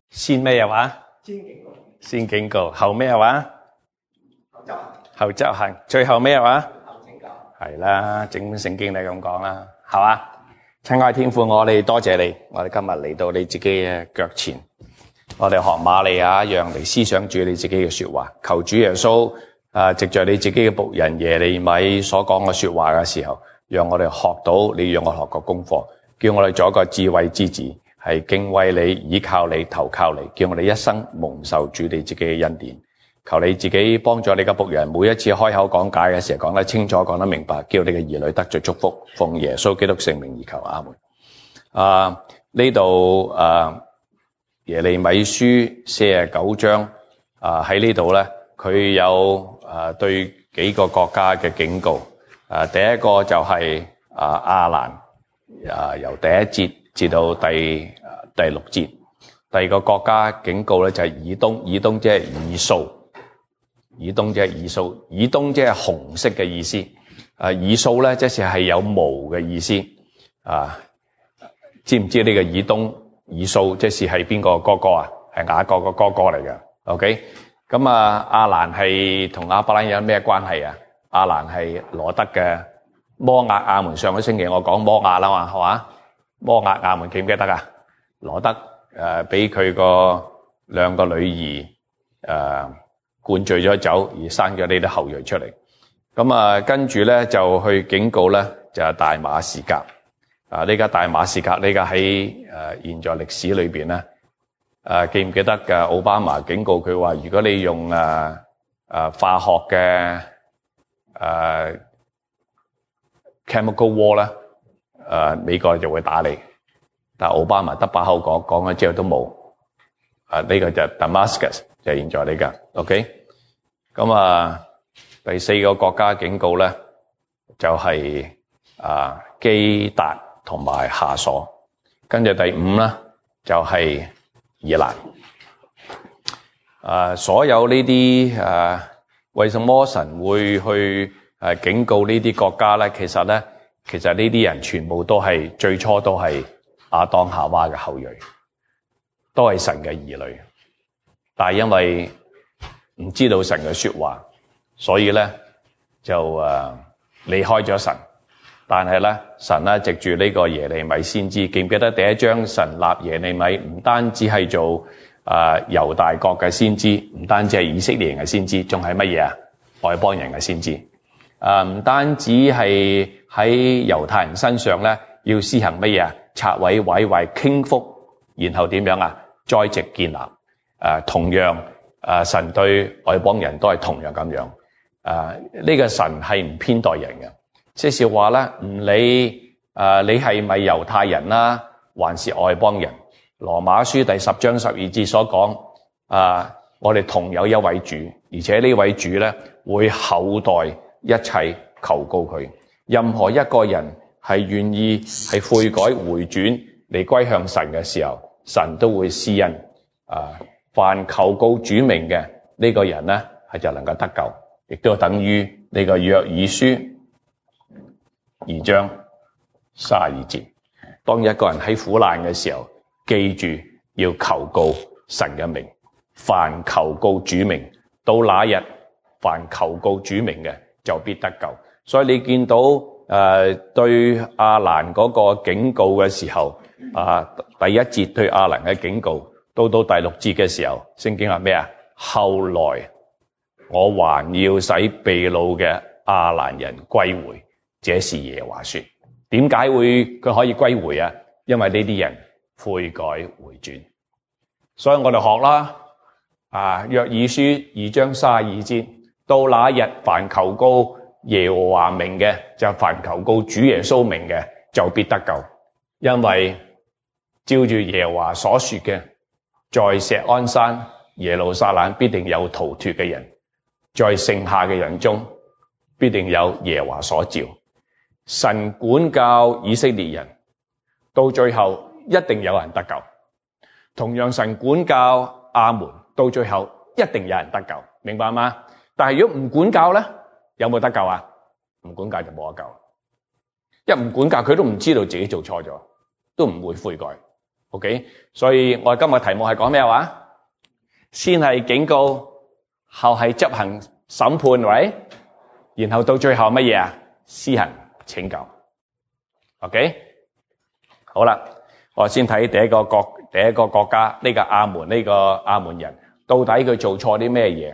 先咩話？ 先警告， 先警告，後咩話？ 後執行， 後執行，最後咩話？ 後拯救。 係啦，整本聖經你咁講啦，係嘛？親愛天父，我哋多謝你，我哋今日嚟到你自己嘅腳前，我哋學瑪利亞一樣嚟思想住你自己嘅說話，求主耶穌藉着你自己嘅僕人耶利米所講嘅說話嘅時候，讓我哋學到你讓我學個功課，叫我哋做一個智慧之子，係敬畏你、倚靠你、投靠你，叫我哋一生蒙受主你自己嘅恩典。求你自己幫助你嘅僕人，每一次開口講解嘅時候講得清楚、講得明白，叫你嘅兒女得着祝福。奉耶穌基督聖名而求，阿門。呢度耶利米書49章喺呢度咧，佢有對幾個國家嘅警告。第一個就係亞蘭，由第一節至到第6節。第二個國家警告咧就係以東，以東即係以掃。以東即係以掃，以東即係紅色嘅意思。以掃咧即係有毛嘅意思。知唔知呢個以東、以掃即係邊個哥哥啊？係雅各個哥哥嚟嘅。OK， 咁亞蘭係同亞伯蘭有咩關係啊？亞蘭係羅德嘅摩押亞門。上個星期我講摩押啦嘛，係嘛？摩押亞門記唔記得啊？羅德俾佢個兩個女兒灌醉咗酒而生咗呢啲後裔出嚟。咁跟住咧就去警告咧就係大馬士革。呢家大馬士革呢家喺現在歷史裏邊咧，記唔記得嘅奧巴馬警告佢話，如果你用化學嘅chemical war 咧，美國就會打你。但係奧巴馬得把口講咗之後都冇。呢個就係 Damascus。就現在呢個 ，OK， 咁第四個國家警告咧，就係基達同埋夏瑣，跟住第5咧就係以蘭。所有呢啲為什麼神會去警告呢啲國家咧？其實呢啲人全部都係最初都係亞當夏娃嘅後裔，都係神嘅兒女。但係因為唔知道神嘅說話，所以咧就離開咗神。但係咧神咧藉住呢個耶利米先知，記唔記得第一章神立耶利米唔單止係做猶大國嘅先知，唔單止係以色列人嘅先知，仲係乜嘢啊？外邦人嘅先知。唔單止係喺猶太人身上咧要施行乜嘢啊？拆毀毀壞傾覆，然後點樣啊？栽植建立。同樣神對外邦人都係同樣咁樣。呢個神係唔偏待人嘅，即是話咧唔理你係咪猶太人啦，還是外邦人。羅馬書第10章12節所講，我哋同有一位主，而且呢位主咧會厚待一切求告佢。任何一個人係願意係悔改回轉嚟歸向神嘅時候，神都會施恩。凡求告主名嘅呢個人咧，係就能夠得救，亦都等於呢個約珥書2章32節。當一個人喺苦難嘅時候，記住要求告神嘅名，凡求告主名，到那日凡求告主名嘅就必得救。所以你見到對亞蘭嗰個警告嘅時候，第一節對亞蘭嘅警告。到第6節嘅時候，聖經話咩啊？後來我還要使被擄嘅亞蘭人歸回，這是耶和華說。點解佢可以歸回啊？因為呢啲人悔改回轉。所以我哋學啦，約珥書2章32節，到那日凡求告耶和華名嘅，就凡求告主耶穌名嘅，就必得救。因為照住耶和華所說嘅，在錫安山耶路撒冷必定有逃脫嘅人，在剩下嘅人中必定有耶和華所召。神管教以色列人，到最後一定有人得救。同樣神管教亞門，到最後一定有人得救，明白嗎？但係如果唔管教咧，有冇得救啊？唔管教就冇得救。一唔管教，佢都唔知道自己做錯咗，都唔會悔改。 OK， 所以我哋今日題目係講咩話？先係警告，後係執行審判，喂，然後到最後乜嘢啊？施行拯救。OK， 好啦，我先睇第一個國家，呢個亞門，呢個亞門人到底佢做錯啲咩嘢？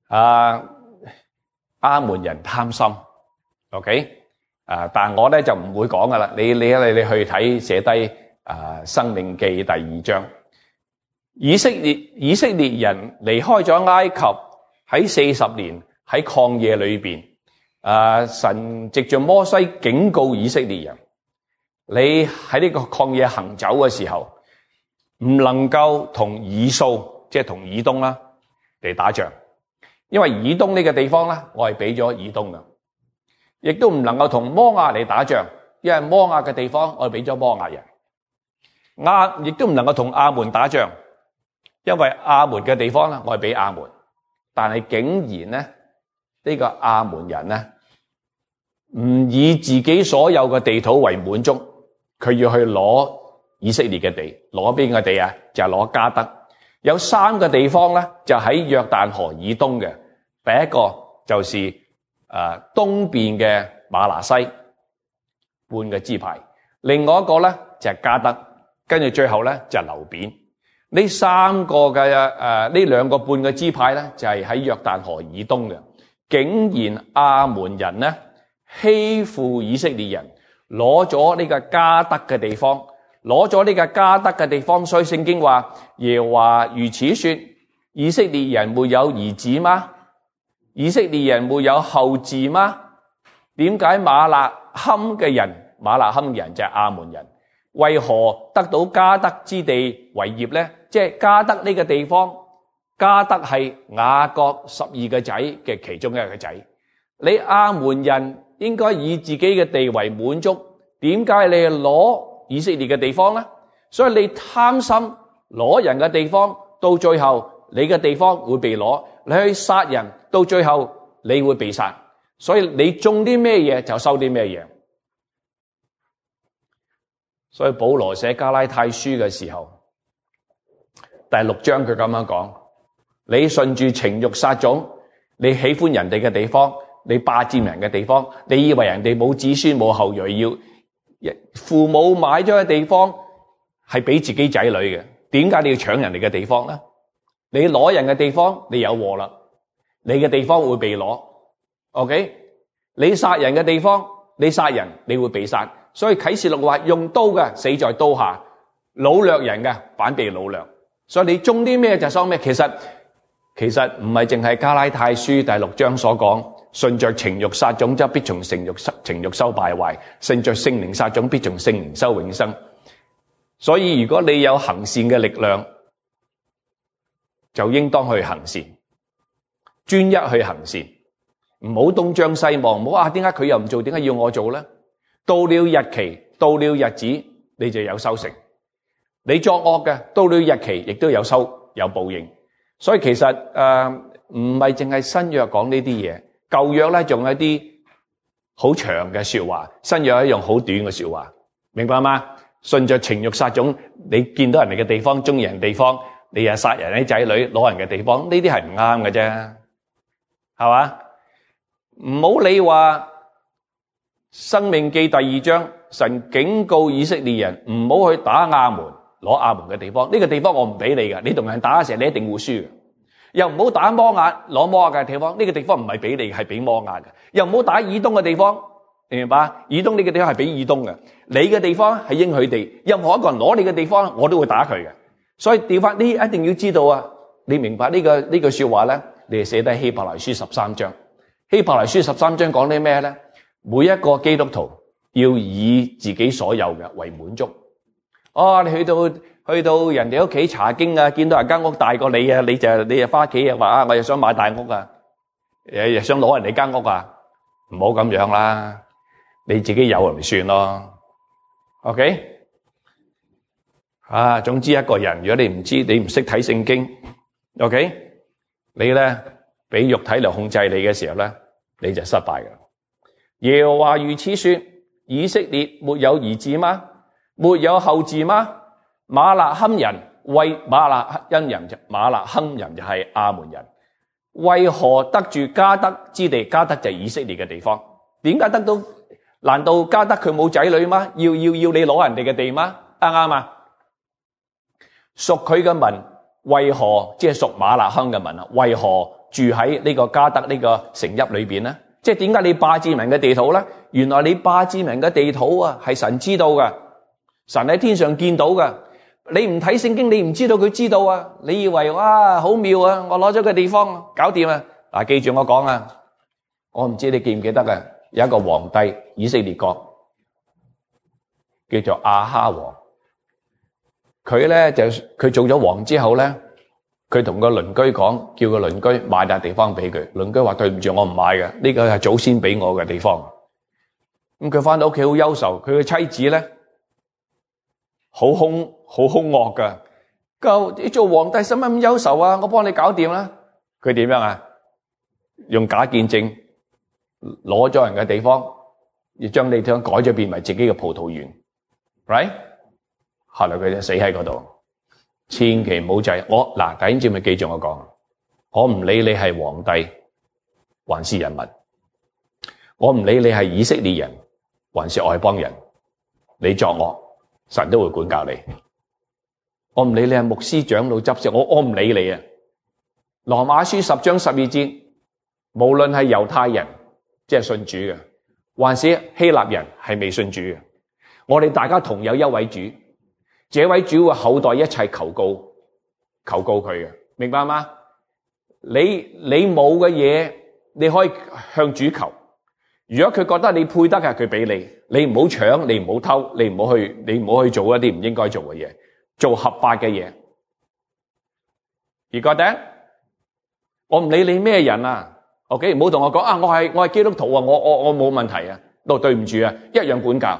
亞門人貪心。OK， 但我咧就唔會講噶啦，你去睇寫低申命記第2章，以色列人離開咗埃及喺40年喺曠野裏邊，神藉着摩西警告以色列人，你喺呢個曠野行走嘅時候，唔能夠同以掃，即係同以東啦嚟打仗，因為以東呢個地方咧，我係俾咗以東噶。亦都唔能夠同摩亞嚟打仗，因為摩亞嘅地方我俾咗摩亞人。亦都唔能夠同亞門打仗，因為亞門嘅地方咧我係俾亞門。但係竟然咧呢個亞門人咧唔以自己所有嘅地土為滿足，佢要去攞以色列嘅地。攞邊個地啊？就係攞迦得。有3個地方咧就喺約旦河以東嘅。第一個就是東邊嘅瑪拿西半個支派，另外一個咧就係迦得，跟住最後咧就係流便。呢3個嘅呢2個半個支派咧就係喺約旦河以東嘅。竟然亞門人咧欺負以色列人，攞咗呢個迦得嘅地方，所以聖經話耶和華如此說：以色列人沒有兒子嗎？以色列人沒有後嗣嗎？點解馬勒坎嘅人就係亞門人，為何得到迦得之地為業呢？即係迦得呢個地方，迦得係雅各12個仔嘅其中一個仔。你亞門人應該以自己嘅地為滿足，點解你攞以色列嘅地方呢？所以你貪心攞人嘅地方，到最後你嘅地方會被攞。你去殺人，到最後你會被殺，所以你種啲咩嘢就收啲咩嘢。所以保羅寫加拉太書嘅時候，第6章佢咁樣講：你順住情慾撒種，你喜歡人哋嘅地方，你霸佔人嘅地方，你以為人哋冇子孫冇後裔，要父母買咗嘅地方係俾自己仔女嘅，點解你要搶人哋嘅地方呢？你攞人嘅地方，你有禍啦！你嘅地方會被攞 ，OK？ 你殺人嘅地方，你殺人，你會被殺。所以啟示錄話，用刀嘅死在刀下，擄掠人嘅反被擄掠。所以你種啲咩就收咩。其實唔係淨係加拉太書第6章所講，順着情慾撒種，則必從情慾收敗壞；順着聖靈撒種，必從聖靈收永生。所以如果你有行善嘅力量，就應當去行善，專一去行善，唔好東張西望，唔好點解佢又唔做，點解要我做呢？到了日期，到了日子，你就有收成。你作惡嘅，到了日期亦都有報應。所以其實唔係淨係新約講呢啲嘢，舊約咧仲有一啲好長嘅說話，新約係一樣好短嘅說話，明白嗎？順着情慾撒種，你見到人哋嘅地方，中意人地方，你又殺人啲仔女，攞人嘅地方，呢啲係唔啱嘅啫，係嘛？唔好理話申命記第2章，神警告以色列人唔好去打亞門，攞亞門嘅地方，呢個地方我唔俾你嘅，你同人打嘅時候你一定會輸嘅。又唔好打摩亞，攞摩亞嘅地方，呢個地方唔係俾你，係俾摩亞嘅。又唔好打以東嘅地方，明白？以東呢個地方係俾以東嘅，你嘅地方係應許地，任何一個人攞你嘅地方，我都會打佢嘅。所以調翻呢，一定要知道啊！你明白呢句說話咧？你係寫低希伯來書13章。希伯來書13章講啲咩咧？每一個基督徒要以自己所有嘅為滿足。你去到人哋屋企查經啊，見到人間屋大過你啊，你就翻屋企啊話我又想買大屋啊，又想攞人哋間屋啊，唔好咁樣啦，你自己有咪算咯。OK？總之一個人，如果你唔知，你唔識睇聖經 ，OK？ 你咧俾肉體嚟控制你嘅時候咧，你就失敗噶。耶和華如此說：以色列沒有兒子嗎？沒有後嗣嗎？ 馬勒堪人為馬勒因人，馬勒堪人就係亞門人，為何得住迦得之地？迦得就係以色列嘅地方。點解得到？難道迦得佢冇仔女嗎？要你攞人哋嘅地嗎？啱啊！屬佢嘅民為何即係屬馬勒堪嘅民啊？為何住喺呢個迦得呢個城邑裏邊呢？即係點解你霸佔人嘅地土呢？原來你霸佔人嘅地土啊，係神知道噶，神喺天上見到噶。你唔睇聖經，你唔知道佢知道啊！你以為哇好妙啊！我攞咗個地方搞掂啊！嗱，記住我講啊，我唔知你記唔記得啊？有一個皇帝，以色列國叫做亞哈王。佢咧就佢做咗王之後咧，佢同個鄰居講，叫個鄰居買笪地方俾佢。鄰居話對唔住，我唔買嘅，呢個係祖先俾我嘅地方。咁佢翻到屋企好憂愁，佢嘅妻子咧好兇惡噶。你做皇帝使乜咁憂愁啊？我幫你搞掂啦。佢點樣啊？用假見證攞咗人嘅地方，要將地方改咗變為自己嘅葡萄園 ，right？ 後來佢就死喺嗰度。千祈唔好制我嗱，弟兄姊妹記住我講，我唔理你係皇帝還是人民，我唔理你係以色列人還是外邦人，你作惡，神都會管教你。我唔理你係牧師長老執事，我唔理你啊。羅馬書10章12節，無論係猶太人即係信主嘅，還是希臘人係未信主嘅，我哋大家同有一位主，這位主會厚待一切求告佢嘅，明白嗎？你冇嘅嘢，你可以向主求。如果佢覺得你配得嘅，佢俾你。你唔好搶，你唔好偷，你唔好去做一啲唔應該做嘅嘢，做合法嘅嘢。而覺得我唔理你咩人啊 ，OK， 唔好同我講啊，我係基督徒啊，我冇問題啊，對唔住啊，一樣管教。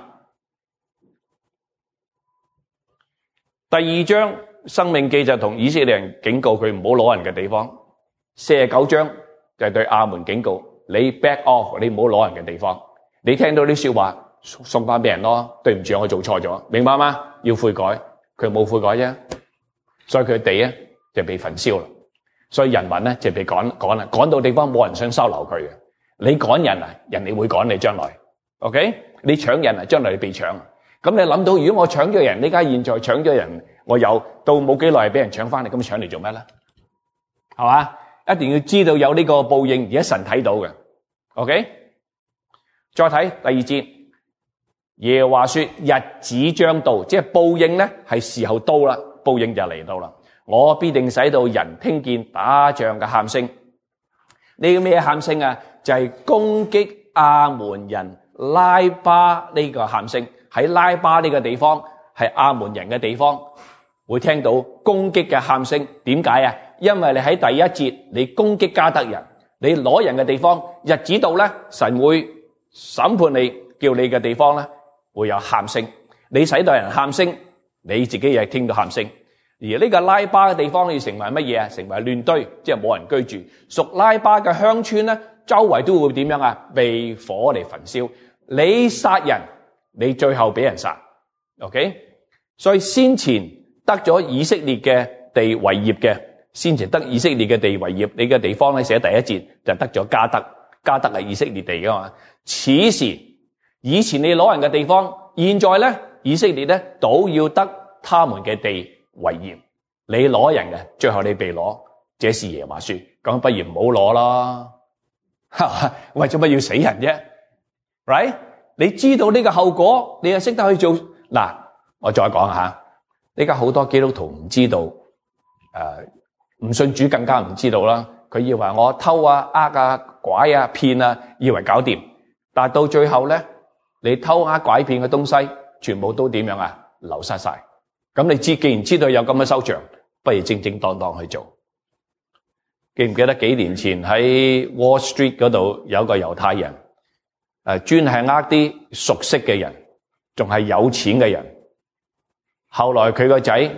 第2章申命記就同以色列人警告佢唔好攞人嘅地方。49章就係對亞門警告，你 back off， 你唔好攞人嘅地方。你聽到啲說話送翻俾人咯，對唔住，我做錯咗，明白嗎？要悔改，佢冇悔改啫，所以佢地咧就被焚燒啦。所以人民咧就被趕到地方冇人想收留佢嘅。你趕人啊，人哋會趕你將來。OK， 你搶人啊，將來你被搶。咁你諗到，如果我搶咗人，呢家現在搶咗人，我有到冇幾耐俾人搶翻嚟，咁搶嚟做咩咧？係嘛？一定要知道有呢個報應，而家神睇到嘅。OK， 再睇第2節，耶和華說日子將到，即係報應咧係時候到啦，報應就嚟到啦。我必定使到人聽見打仗嘅喊聲。呢個咩喊聲啊？就係攻擊亞門人拉巴呢個喊聲。喺拉巴呢個地方係亞門人嘅地方，會聽到攻擊嘅喊聲。點解啊？因為你喺第1節你攻擊迦得人，你攞人嘅地方，日子到咧，神會審判你，叫你嘅地方咧會有喊聲。你使到人喊聲，你自己又聽到喊聲。而呢個拉巴嘅地方要成為乜嘢啊？成為亂堆，即係冇人居住。屬拉巴嘅鄉村咧，周圍都會點樣啊？被火嚟焚燒。你殺人，你最後俾人殺。OK， 所以先前得咗以色列嘅地為業嘅，先前得以色列嘅地為業，你嘅地方咧寫第1節就得咗迦得。迦得係以色列地噶嘛？此時以前你攞人嘅地方，現在咧以色列咧都要得他們嘅地為業。你攞人嘅，最後你被攞，這是耶和華說，咁不如唔好攞啦。為咗乜要死人啫 ？Right？ 你知道呢個後果，你又識得去做。嗱，我再講下，呢家好多基督徒唔知道，唔信主更加唔知道啦。佢以為我偷啊、呃啊、拐啊、騙啊，以為搞掂。但係到最後咧，你偷呃拐騙嘅東西，全部都點樣啊？流失晒。咁你既然知道有咁嘅收場，不如正正當當去做。記唔記得幾年前喺 Wall Street 嗰度有個猶太人，專係呃啲熟悉嘅人，仲係有錢嘅人。後來佢個仔，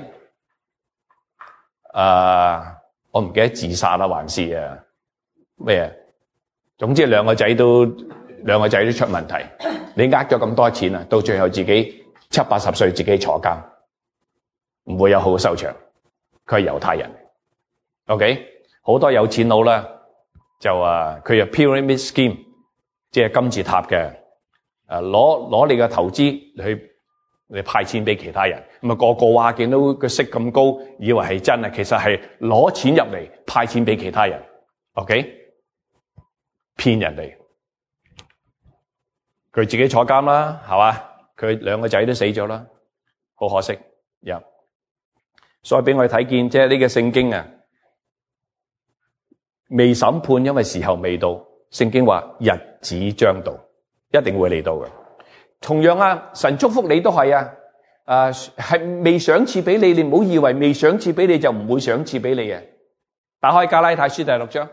我唔記得自殺啦，還是咩？總之兩個仔都出問題。你呃咗咁多錢啊，到最後自己70-80歲自己坐監。 唔會有好收場。佢係猶太人 ，OK， 好多有錢佬啦，就佢係 pyramid scheme， 即係金字塔嘅，攞你嘅投資嚟派錢俾其他人，咁個個話見到個息咁高，以為係真啊，其實係攞錢入嚟派錢俾其他人 ，OK， 騙人哋，佢自己坐監啦，係嘛？佢兩個仔都死咗啦，好可惜，所以俾我哋睇見，即係呢個聖經啊，未審判，因為時候未到。聖經話日子將到，一定會嚟到嘅。同樣啊，神祝福你都係係未賞賜俾你，你唔好以為未賞賜俾你就唔會賞賜俾你嘅。打開加拉太書第6章，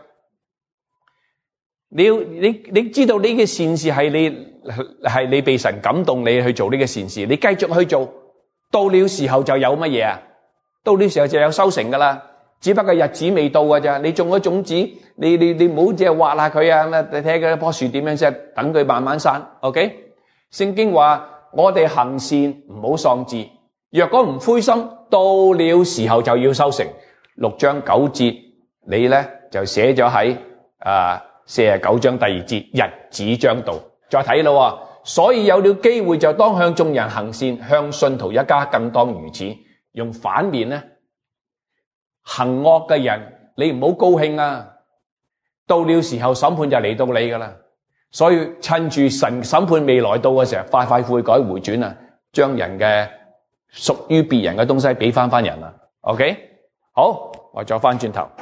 你知道呢個善事係你被神感動你去做呢個善事，你繼續去做，到了時候就有乜嘢啊？到了時候就有收成噶啦，只不過日子未到噶咋。你種咗種子，你唔好只係挖下佢啊！你睇下嗰棵樹點樣啫，等佢慢慢生。OK， 聖經話我哋行善唔好喪志，若果唔灰心，到了時候就要收成。6章9節，你咧就寫咗喺49章第2節，日子將到。再睇咯，所以有了機會就當向眾人行善，向信徒一家更當如此。用反面咧，行惡嘅人，你唔好高興啊！到了時候審判就嚟到你噶啦，所以趁住神審判未來到嘅時候，快快悔改回轉啊，將人嘅屬於別人嘅東西俾翻人啊。OK， 好，我再翻轉頭，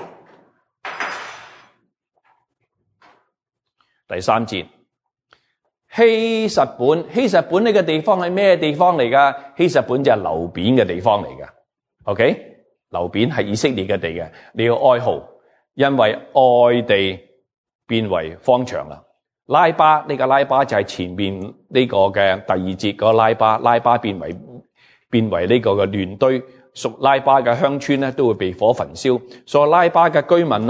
第3節。希實本呢個地方係咩地方嚟噶？希實本就係流便嘅地方嚟噶。OK， 流便係以色列嘅地嘅，你要哀號，因為愛地變為荒場啦。拉巴呢個拉巴就係前面呢個嘅第2節個拉巴變為呢個嘅亂堆，屬拉巴嘅鄉村咧都會被火焚燒，所以拉巴嘅居民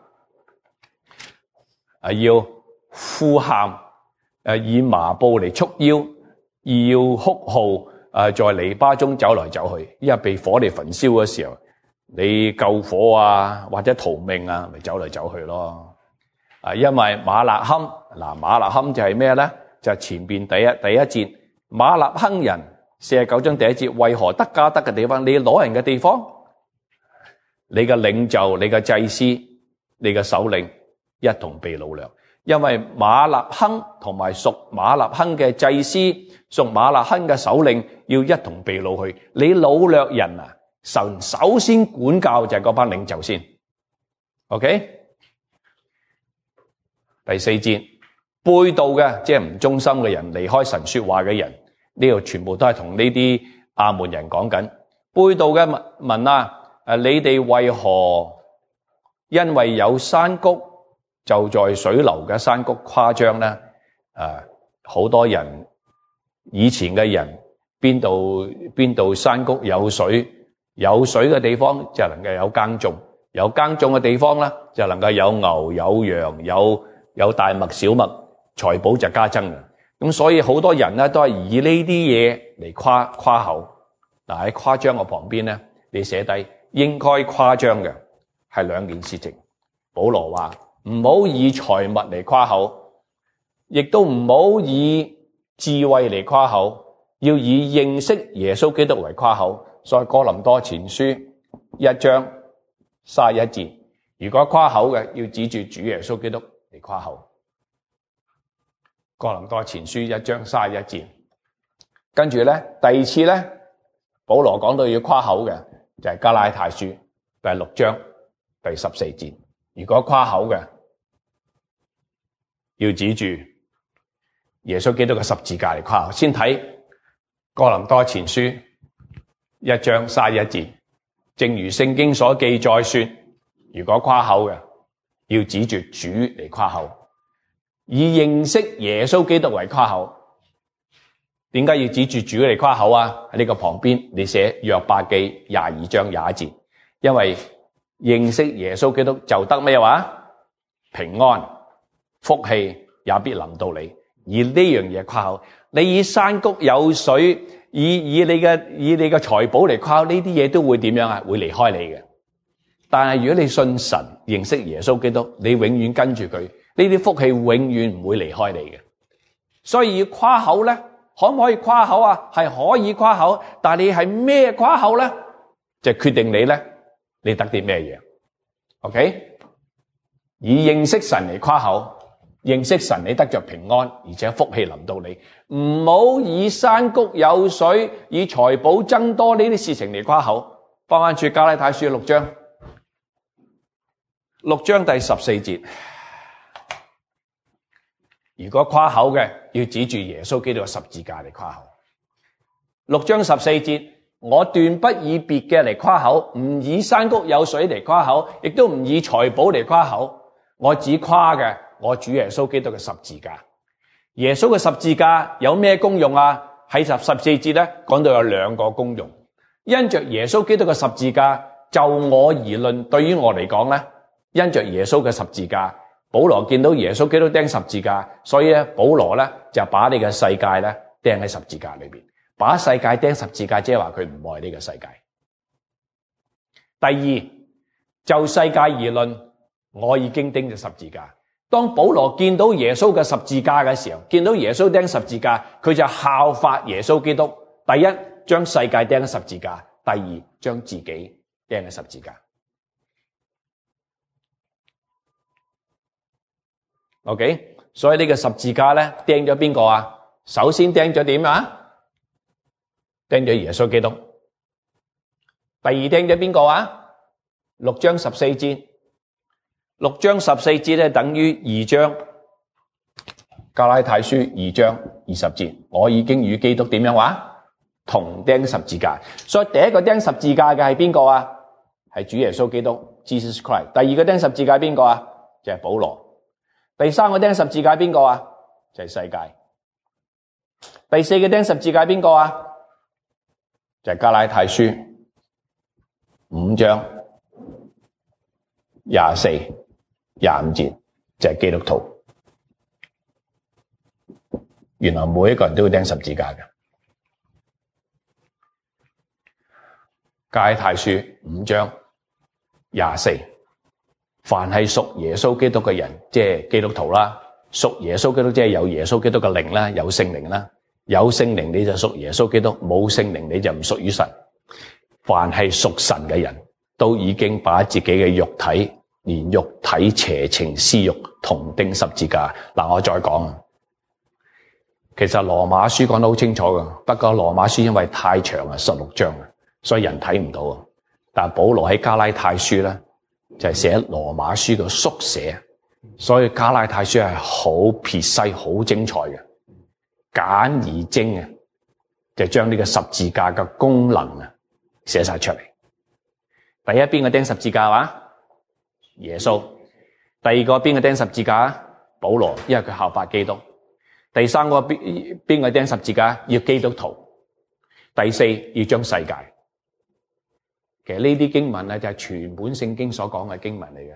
要呼喊。以麻布嚟束腰，要哭號，在籬笆中走來走去，因為被火嚟焚燒嘅時候，你救火啊或者逃命啊，咪走嚟走去咯。因為馬勒堪，馬勒堪就係咩咧？就係前邊第一節，馬勒堪人49章第1節，為何得加得嘅地方，你攞人嘅地方，你嘅領袖、你嘅祭司、你嘅首領一同被擄掠。因為馬勒亨同埋屬馬勒亨嘅祭司、屬馬勒亨嘅首領要一同被擄去。你擄掠人啊，神首先管教就係嗰班領袖先。OK， 第4節，背道嘅即係唔忠心嘅人，離開神說話嘅人，呢度全部都係同呢啲亞捫人講緊。背道嘅民啊，你哋為何因為有山谷就在水流嘅山谷誇張咧？好多人以前嘅人邊度山谷有水嘅地方就能夠有耕種，有耕種嘅地方咧就能夠有牛有羊有大麥小麥，財寶就加增嘅。咁所以好多人咧都係以呢啲嘢嚟誇口。嗱，喺誇張嘅旁邊咧，你寫低應該誇張嘅係兩件事情。保羅話唔好以財物嚟誇口，亦都唔好以智慧嚟誇口，要以認識耶穌基督為誇口。所以哥林多前書1章31節，如果誇口嘅要指住主耶穌基督嚟誇口。哥林多前書1章31節，跟住咧第二次咧，保羅講到要誇口嘅就係加拉太書第6章第14節。如果誇口嘅要指住耶穌基督嘅十字架嚟誇口。先睇哥林多前書1章31節，正如聖經所記載說，如果誇口嘅要指住主嚟誇口，以認識耶穌基督為誇口。點解要指住主嚟誇口啊？喺呢個旁邊你寫約伯記22章21節，因為認識耶穌基督就得咩話？平安，福氣也必臨到你。而呢樣嘢誇口，你以山谷有水以你嘅財寶嚟誇口，呢啲嘢都會點樣啊？會離開你嘅。但係如果你信神，認識耶穌基督，你永遠跟住佢，呢啲福氣永遠唔會離開你嘅。所以要誇口咧，可唔可以誇口啊？係可以誇口，但係你係咩誇口咧？就決定你咧，你得啲咩嘢 ？OK？ 以認識神嚟誇口，認識神你得着平安，而且福氣臨到你。唔好以山谷有水，以財寶增多呢啲事情嚟誇口。翻住加拉太書6章，6章第14節。如果誇口嘅，要指住耶穌基督嘅十字架嚟誇口。6章14節，我斷不以別嘅嚟誇口，唔以山谷有水嚟誇口，亦都唔以財寶嚟誇口。我只誇嘅，我主耶穌基督嘅十字架。耶穌嘅十字架有咩功用啊？喺14節咧講到有兩個功用。因着耶穌基督嘅十字架，就我而論，對於我嚟講咧，因着耶穌嘅十字架，保羅見到耶穌基督釘十字架，所以咧保羅咧就把你嘅世界咧釘喺十字架裏邊，把世界釘十字架，即係話佢唔愛呢個世界。第二，就世界而論，我已經釘咗十字架。當保羅見到耶穌嘅十字架嘅時候，見到耶穌釘十字架，佢就效法耶穌基督。第一，將世界釘喺十字架；第二，將自己釘喺十字架。OK， 所以呢個十字架咧釘咗邊個啊？首先釘咗點啊？釘咗耶穌基督。第二釘咗邊個啊？6章14節。6章14節咧等於2章加拉太書2章20節。我已經與基督點樣話？同釘十字架。所以第一個釘十字架嘅係邊個啊？係主耶穌基督 Jesus Christ。第二個釘十字架邊個啊？就係保羅。第三個釘十字架邊個啊？就係世界。第四個釘十字架邊個啊？就係加拉太書5章24、25節，就係基督徒。原來每一個人都要釘十字架嘅。加拉太書5章24，凡係屬耶穌基督嘅人，即係基督徒啦，屬耶穌基督即係有耶穌基督嘅靈啦，有聖靈啦，有聖靈你就屬耶穌基督，冇聖靈你就唔屬於神。凡係屬神嘅人都已經把自己嘅肉體，連肉體邪情私欲同釘十字架。嗱，我再講，其實羅馬書講得好清楚㗎，不過羅馬書因為太長啊，16章啊，所以人睇唔到啊。但係保羅喺加拉太書咧，就係寫羅馬書嘅縮寫，所以加拉太書係好撇細、好精彩嘅，簡而精啊，就將呢個十字架嘅功能啊寫晒出嚟。第一邊個釘十字架話？耶穌。第二個邊個釘十字架啊？保羅，因為佢效法基督。第三個邊個釘十字架？要基督徒。第四，要將世界。其實呢啲經文咧就係全本聖經所講嘅經文嚟嘅。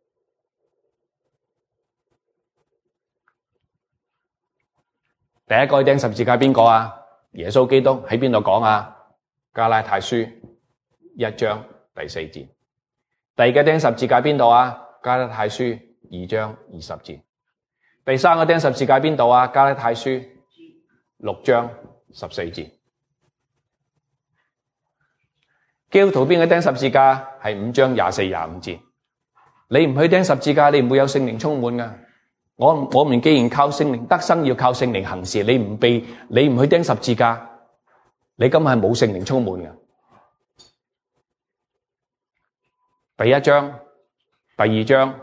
第一個釘十字架邊個啊？耶穌基督。喺邊度講啊？加拉太書1章第4節。第二個釘十字架邊度啊？加拉太書2章20節。第三個釘十字架邊度啊？加拉太書6章14節。基督徒邊個釘十字架？係5章24、25節。你唔去釘十字架，你唔會有聖靈充滿㗎。我們既然靠聖靈得生，要靠聖靈行事。你唔去釘十字架，你根本係冇聖靈充滿㗎。第一章、第二章、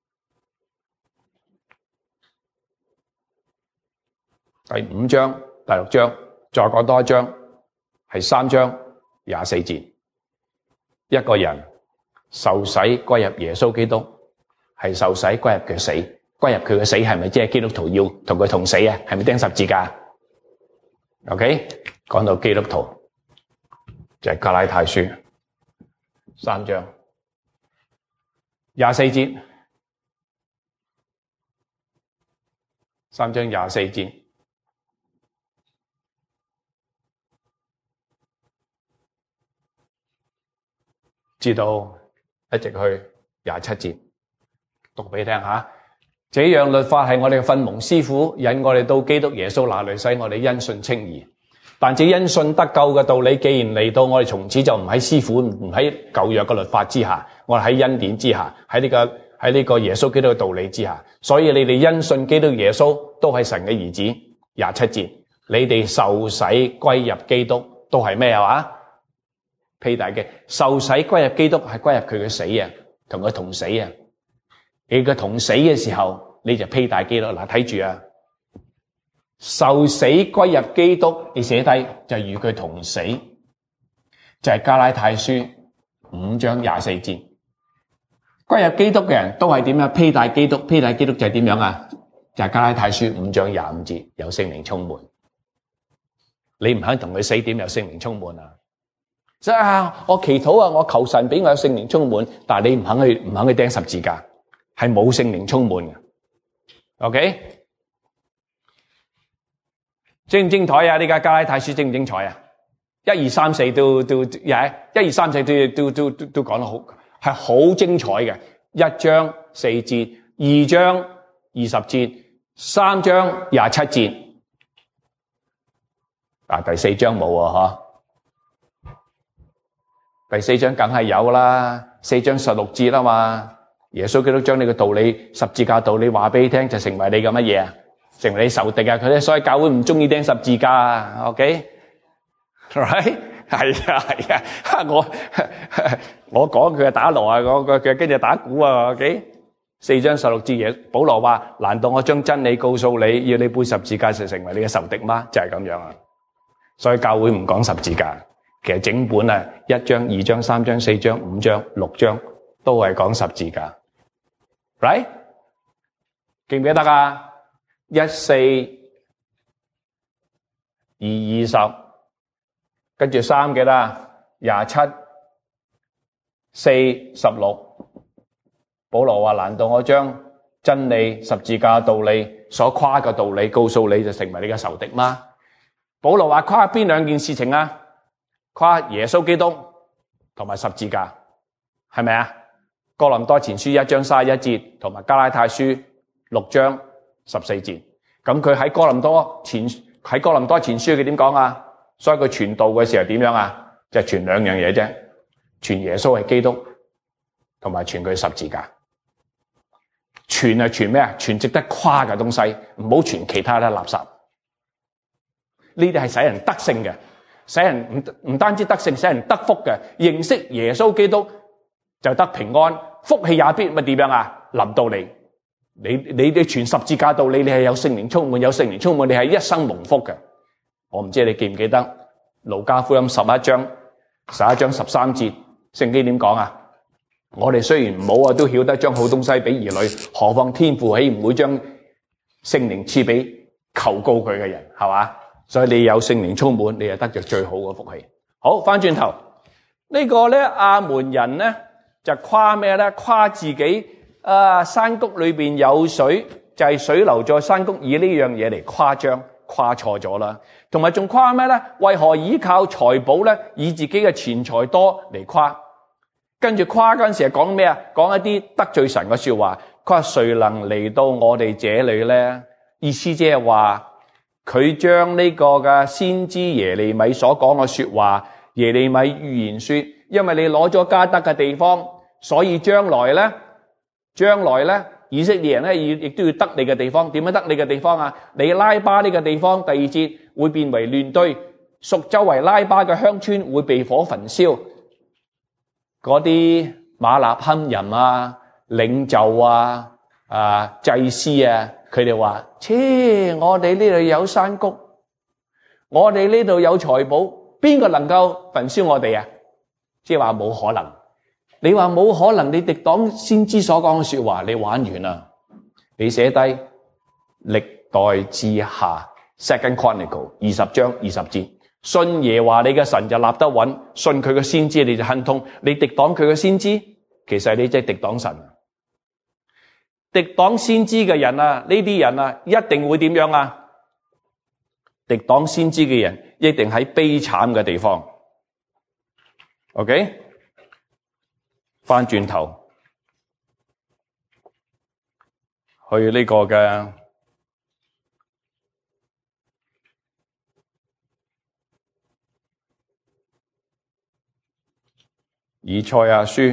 第5章、第6章，再講多一章，係3章24節。一個人受洗歸入耶穌基督，係受洗歸入佢死，歸入佢嘅死係咪即係基督徒要同佢同死啊？係咪釘十字架 ？OK， 講到基督徒就係加拉太書3章24節，3章24節， 至到一直去27節，讀俾你聽下。這樣律法係我哋嘅訓蒙師傅，引我哋到基督耶穌那裏，使我哋因信稱義。但這因信得救嘅道理，既然嚟到我哋從此就唔喺師傅，唔喺舊約嘅律法之下，我哋喺恩典之下，喺呢個耶穌基督嘅道理之下。所以你哋因信基督耶穌都係神嘅兒子。27節，你哋受洗歸入基督都係咩話？披戴嘅，受洗歸入基督係歸入佢嘅死啊，同佢同死啊。你嘅同死嘅時候，你就披戴基督。嗱，睇住啊，受死歸入基督，你寫低就與佢同死，就係加拉太書5章24節。歸入基督嘅人都係點樣？披戴基督，披戴基督就係點樣啊？就係加拉太書5章25節，有聖靈充滿。你唔肯同佢死，點有聖靈充滿啊？即係我祈禱啊，我求神俾我有聖靈充滿，但係你唔肯去釘十字架。係冇聖靈充滿嘅 ，OK？ 精唔精彩啊？呢家加拉太書精唔精彩啊？1、2、3、4都1、2、3、4都講得好，係好精彩嘅。1章4節，2章20節，3章27節。第4章冇啊，第4章梗係有啦，4章16節啊嘛。耶穌基督將你嘅道理、十字架道理話俾你聽，就成為你嘅乜嘢啊？成為你仇敵啊！佢哋所以教會唔中意釘十字架啊 ，OK？Right？ 係啊，我講佢係打鑼啊，佢跟住打鼓啊 ，OK？4章16節嘢，保羅話：難道我將真理告訴你，要你背十字架就成為你嘅仇敵嗎？就係咁樣啊！所以教會唔講十字架，其實整本啊1章、2章、3章、4章、5章、6章都係講十字架。Right？ 記唔記得啊？14、2、20，跟住3記得27、4、16。保羅話：難道我將真理、十字架道理所誇嘅道理告訴你，就成為你嘅仇敵嗎？保羅話誇邊兩件事情啊？誇耶穌基督同埋十字架，係咪啊？哥林多前書1章31節，同埋加拉太書6章14節。咁佢喺哥林多前書佢點講啊？所以佢傳道嘅時候點樣啊？就係傳兩樣嘢啫，傳耶穌係基督，同埋傳佢十字架。傳係傳咩啊？傳值得誇嘅東西，唔好傳其他嘅垃圾。呢啲係使人得勝嘅，使人唔單止得勝，使人得福嘅。認識耶穌基督就得平安，福氣也必咪點樣啊？臨到你。你傳十字架道理，你係有聖靈充滿，有聖靈充滿，你係一生蒙福嘅。我唔知你記唔記得路加福音11章13節，聖經點講啊？我哋雖然唔好啊，都曉得將好東西俾兒女，何況天父豈唔會將聖靈賜俾求告佢嘅人，係嘛？所以你有聖靈充滿，你就得着最好嘅福氣。好，翻轉頭呢個咧，亞門人咧就誇咩咧？誇自己山谷裏邊有水，就係水流在山谷，以呢樣嘢嚟誇張，誇錯咗啦。同埋仲誇咩咧？為何依靠財寶咧，以自己嘅錢財多嚟誇？跟住誇嗰陣時係講咩啊？講一啲得罪神嘅說話。佢話誰能嚟到我哋這裏咧？意思即係話佢將呢個嘅先知耶利米所講嘅說話，耶利米預言說，因為你攞咗迦得嘅地方，所以將來咧，以色列人咧亦都要得你嘅地方。點樣得你嘅地方啊？你拉巴呢個地方，第2節會變為亂堆，屬周圍拉巴嘅鄉村會被火焚燒。嗰啲馬納堪人啊、領袖啊、祭司啊，佢哋話：我哋呢度有山谷，我哋呢度有財寶，邊個能夠焚燒我哋啊？即係話冇可能。你話冇可能，你敵擋先知所講嘅說話，你玩完啦。你寫低歷代志下 Second Chronicle 20章20節。信耶華你嘅神就立得穩，信佢嘅先知你就亨通。你敵擋佢嘅先知，其實你即係敵擋神。敵擋先知嘅人啊，呢啲人啊，一定會點樣啊？敵擋先知嘅人一定喺悲慘嘅地方。OK， 翻轉頭去呢個嘅以賽亞書，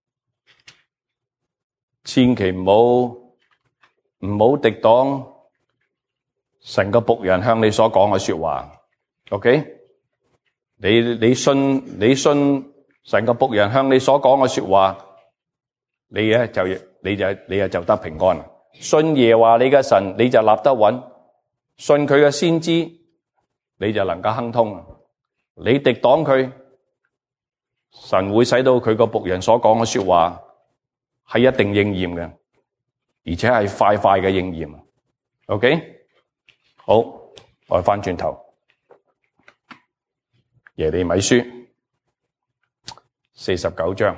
千祈唔好敵擋神個僕人向你所講嘅說話。OK， 你信神個僕人向你所講嘅說話，你就得平安。信耶和華你嘅神，你就立得穩；信佢嘅先知，你就能夠亨通。你敵擋佢，神會使到佢個僕人所講嘅說話係一定應驗嘅，而且係快快嘅應驗。OK， 好，我哋翻轉頭，耶利米書49章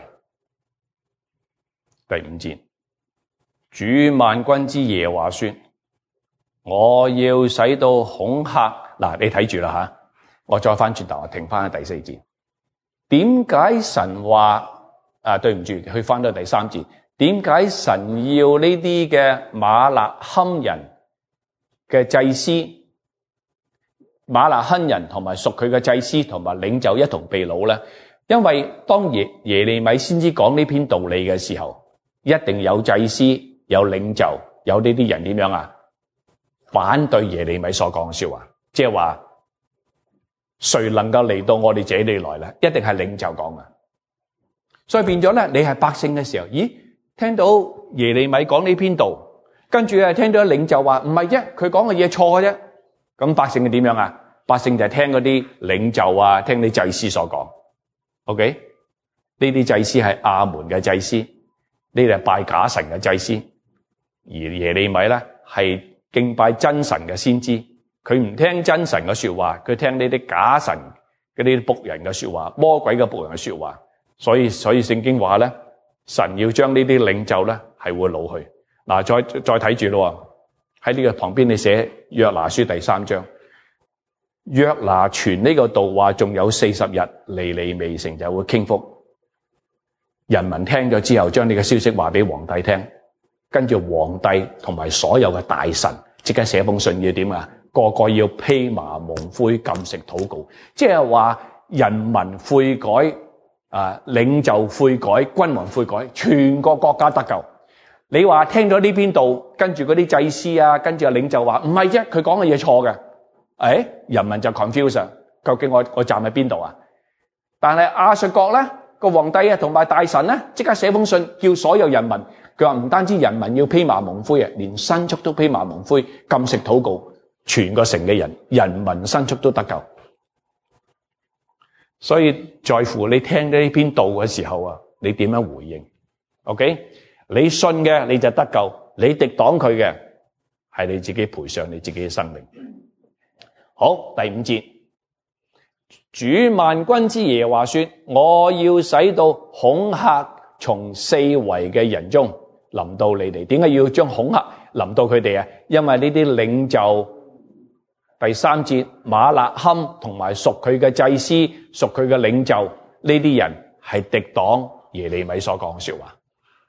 第5節，主萬軍之耶和華說：我要使到恐嚇。嗱，你睇住啦吓，我再翻轉頭，我停翻喺第4節。點解神話對唔住，去翻到第3節？點解神要呢啲嘅馬勒堪人嘅祭司、馬勒堪人同埋屬佢嘅祭司同埋領袖一同被擄咧？因為當耶利米先知講呢篇道理嘅時候，一定有祭司、有領袖、有呢啲人點樣啊？反對耶利米所講嘅說話，即係話誰能夠嚟到我哋這裏來咧？一定係領袖講嘅。所以變咗咧，你係百姓嘅時候，咦？聽到耶利米講呢篇道，跟住聽到領袖話唔係啫，佢講嘅嘢錯嘅啫。咁百姓係點樣啊？百姓就係聽嗰啲領袖啊，聽啲祭司所講。OK， 呢啲祭司係亞門嘅祭司，呢啲係拜假神嘅祭司，而耶利米咧係敬拜真神嘅先知，佢唔聽真神嘅說話，佢聽呢啲假神嗰啲僕人嘅說話，魔鬼嘅僕人嘅說話，所以聖經話咧，神要將呢啲領袖咧係會擄去。嗱，再睇住咯，喺呢個旁邊你寫約拿書第3章。約拿傳呢個道話，仲有40日，尼尼微城就會傾覆。人民聽咗之後，將呢個消息話俾皇帝聽，跟住皇帝同埋所有嘅大臣即刻寫封信要點啊？個個要披麻蒙灰，禁食禱告，即係話人民悔改，領袖悔改，君王悔改，全個國家得救。你話聽咗呢篇道，跟住嗰啲祭司啊，跟住領袖話唔係啫，佢講嘅嘢錯嘅。人民就 confuse， 究竟我站喺邊度啊？但係亞述國咧個皇帝啊同埋大臣咧即刻寫封信叫所有人民，佢話唔單止人民要披麻蒙灰啊，連牲畜都披麻蒙灰，禁食禱告，全個城嘅人民牲畜都得救。所以在乎你聽呢篇道嘅時候啊，你點樣回應 ？OK， 你信嘅你就得救，你敵擋佢嘅係你自己賠上你自己嘅生命。好，第5節，主萬軍之耶和華說：我要使到恐嚇從四圍嘅人中臨到你哋。點解要將恐嚇臨到佢哋啊？因為呢啲領袖，第3節，馬勒堪同埋屬佢嘅祭司、屬佢嘅領袖，呢啲人係敵擋耶利米所講嘅說話，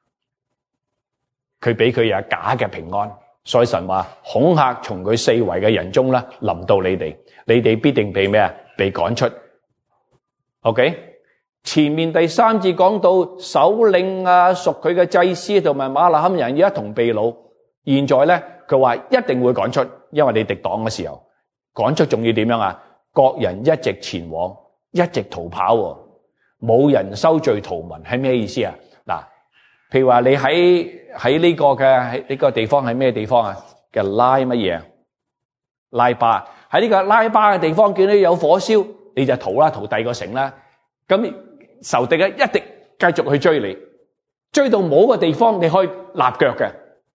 佢俾佢有假嘅平安。所以神話恐嚇從佢四圍嘅人中啦，臨到你哋，你哋必定被咩啊？被趕出。OK， 前面第3節講到首領啊、屬佢嘅祭司同埋馬勒堪人要一同被擄，現在咧佢話一定會趕出，因為你敵擋嘅時候趕出，仲要點樣啊？各人一直前往，一直逃跑，冇人收聚逃民，係咩意思啊？嗱，譬如話你喺呢個嘅呢個地方係咩地方啊？嘅拉乜嘢？拉巴。喺呢個拉巴嘅地方見到有火燒，你就逃啦，逃第二個城啦。咁仇敵咧一定繼續去追你，追到冇個地方你可以立腳嘅。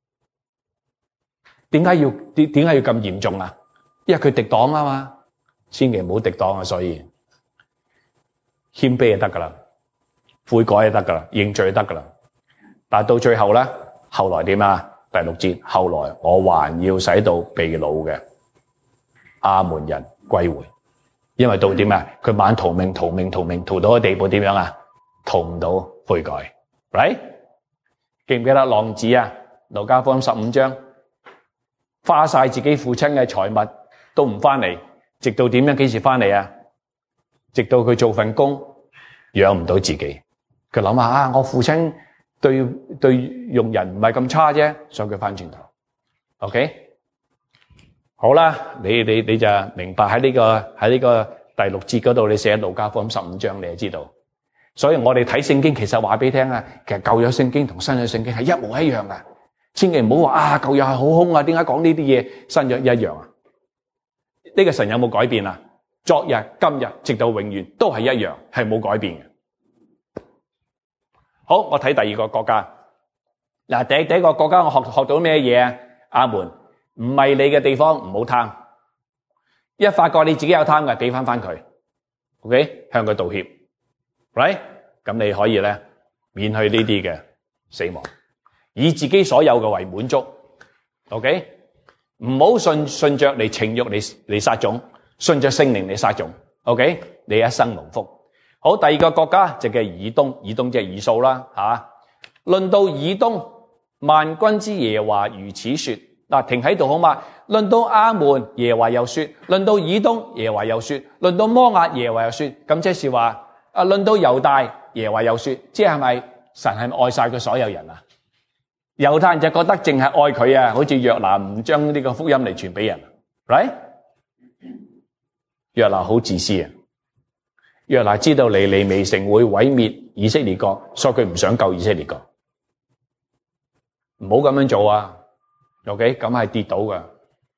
點解要咁嚴重啊？因為佢敵擋啊嘛，千祈唔好敵擋啊。所以謙卑就得噶啦，悔改就得噶啦，認罪就得噶啦。但係到最後咧，後來點啊？第6節，後來我還要使到被擄嘅亞門人歸回，因為到點啊？佢猛逃命逃到個地步點樣啊？逃唔到悔改。 right？ 記唔記得浪子啊？路加福音15章，花晒自己父親嘅財物都唔翻嚟，直到點樣？幾時翻嚟啊？直到佢做份工養唔到自己，佢諗下啊，我父親對用人唔係咁差啫，所以佢翻轉頭。OK， 好啦，你就明白喺呢個第6節嗰度，你寫路加福音15章，你就知道。所以我哋睇聖經，其實話俾你聽啊，其實舊約聖經同新約聖經係一模一樣噶，千祈唔好話啊舊約係好空啊，點解講呢啲嘢？新約一樣啊？呢個神有冇改變啊？昨日、今日，直到永遠都係一樣，係冇改變嘅。好，我睇第二個國家。嗱，第一個國家我學到咩嘢啊？阿門，唔係你嘅地方，唔好貪。一發覺你自己有貪嘅，俾翻佢 ，OK， 向佢道歉 ，right？ 咁你可以咧免去呢啲嘅死亡，以自己所有嘅為滿足 ，OK？ 唔好順着嚟情慾嚟撒種，順着聖靈嚟撒種 ，OK？ 你一生蒙福。好，第二個國家就叫以東，以東即係以掃啦，吓。論到以東，萬軍之耶和華如此說。嗱，停喺度好嘛？論到亞捫，耶和華又說；論到以東，耶和華又說；論到摩押，耶和華又說。咁即係話，論到猶大，耶和華又說。即係咪神係咪愛晒佢所有人啊？猶太人就覺得淨係愛佢啊，好似約拿唔將呢個福音嚟傳俾人 ，right？ 約拿好自私啊！約拿知道尼尼微城會毀滅以色列國，所以佢唔想救以色列國。唔好咁樣做啊！ OK， 咁係跌倒噶。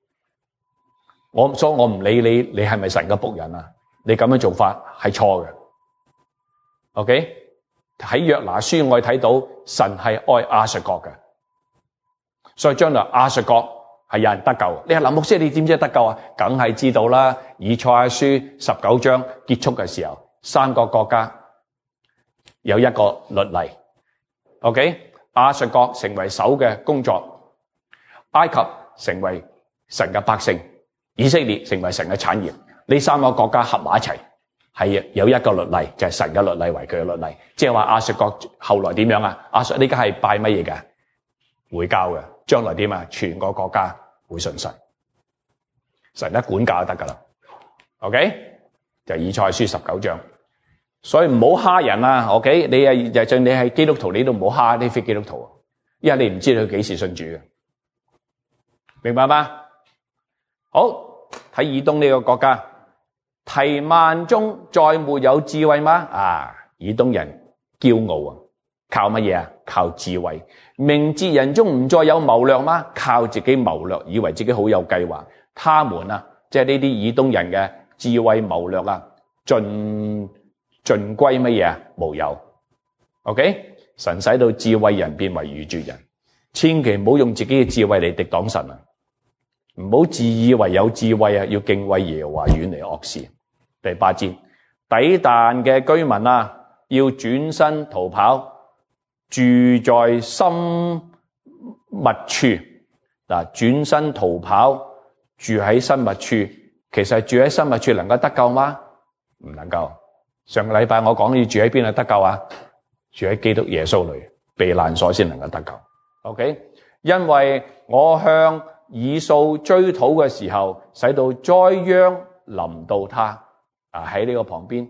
所以我唔理你係咪神嘅僕人啊？你咁樣做法係錯嘅。OK， 喺約拿書我哋睇到神係愛亞述國嘅，所以將來亞述國係有人得救。你係林牧師，你知唔知得救啊？梗係知道啦。以賽亞書19章結束嘅時候，3個國家有一個律例。OK， 亞述國成為首嘅工作。埃及成為神嘅百姓，以色列成為神嘅產業。呢3個國家合埋一齊，係有一個律例，就係神嘅律例為佢嘅律例。即係話亞述國後來點樣啊？亞述呢家係拜乜嘢嘅？回教嘅。將來點啊？全個國家會信神，神一管教就得噶啦。OK， 就以賽亞書19章。所以唔好蝦人啊。OK， 就算你係基督徒，你都唔好蝦啲非基督徒，因為你唔知道佢幾時信主嘅。明白嗎？好，睇以東呢個國家，提幔中再沒有智慧嗎？啊，以東人驕傲啊，靠乜嘢啊？靠智慧。明哲人中唔再有謀略嗎？靠自己謀略，以為自己好有計劃。他們啊，即係呢啲以東人嘅智慧謀略啊，盡歸乜嘢啊？無有。OK， 神使到智慧人變為愚拙人，千祈唔好用自己嘅智慧嚟敵擋神啊！唔好自以為有智慧啊！要敬畏耶和華，遠離惡事。第8節，底但嘅居民啊，要轉身逃跑，住在深密處。嗱，轉身逃跑，住喺深密處，其實住喺深密處能夠得救嗎？唔能夠。上個禮拜我講要住喺邊度得救啊？住喺基督耶穌裏避難所先能夠得救。OK， 因為我向以掃追討嘅時候，使到災殃臨到他。喺呢個旁邊，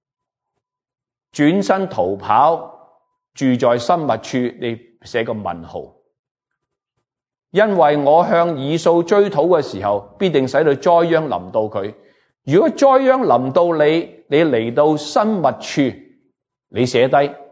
轉身逃跑，住在深密處，你寫個問號。因為我向以掃追討嘅時候，必定使到災殃臨到佢。如果災殃臨到你，你嚟到深密處，你寫低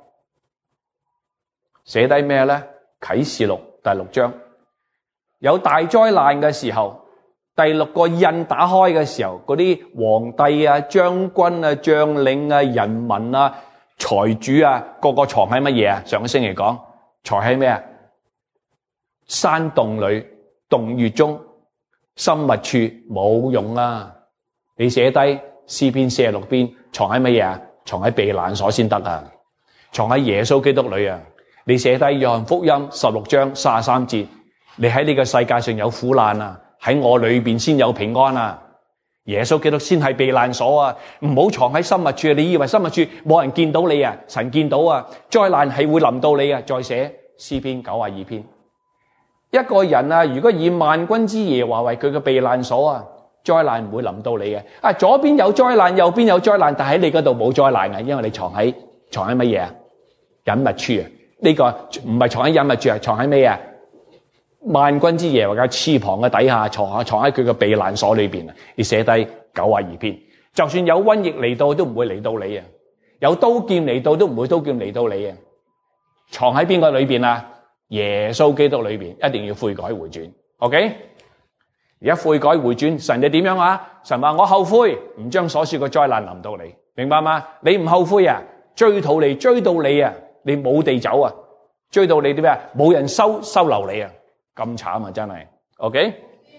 咩呢？啟示錄第6章。有大災難嘅時候，第6個印打開嘅時候，嗰啲皇帝啊、將軍啊、將領啊、人民啊、財主啊，個個藏喺乜嘢啊？上個星期講，藏喺咩啊？山洞裏、洞穴中、深密處冇用啊！你寫低詩篇46篇，藏喺乜嘢啊？藏喺避難所先得啊！藏喺耶穌基督裏啊！你寫低約翰福音16章33節。你喺呢個世界上有苦難啊，喺我裏邊先有平安啊！ 耶穌基督先係避難所啊！唔好藏喺深密處，你以為深密處冇人見到你啊？神見到啊！災難係會臨到你啊！再寫詩篇92篇，一個人啊，如果以萬軍之耶和華為佢嘅避難所啊，災難唔會臨到你嘅。啊，左邊有災難，右邊有災難，但喺你嗰度冇災難啊，因為你藏喺乜嘢啊？隱密處啊！呢個唔係藏喺隱密處啊，藏喺咩啊？萬軍之耶和華嘅翅膀嘅底下，藏喺佢嘅避難所裏邊啊！你寫低92篇，就算有瘟疫嚟到，都唔會嚟到你啊！有刀劍嚟到，都唔會刀劍嚟到你啊！藏喺邊個裏邊啊？耶穌基督裏邊，一定要悔改回轉。OK， 而家悔改回轉，神就點樣啊？神話我後悔，唔將所說嘅災難臨到你，明白嗎？你唔後悔啊？追討你，追到你啊！你冇地走啊！追到你啲咩啊？冇人收留你啊！咁慘啊！真係 OK。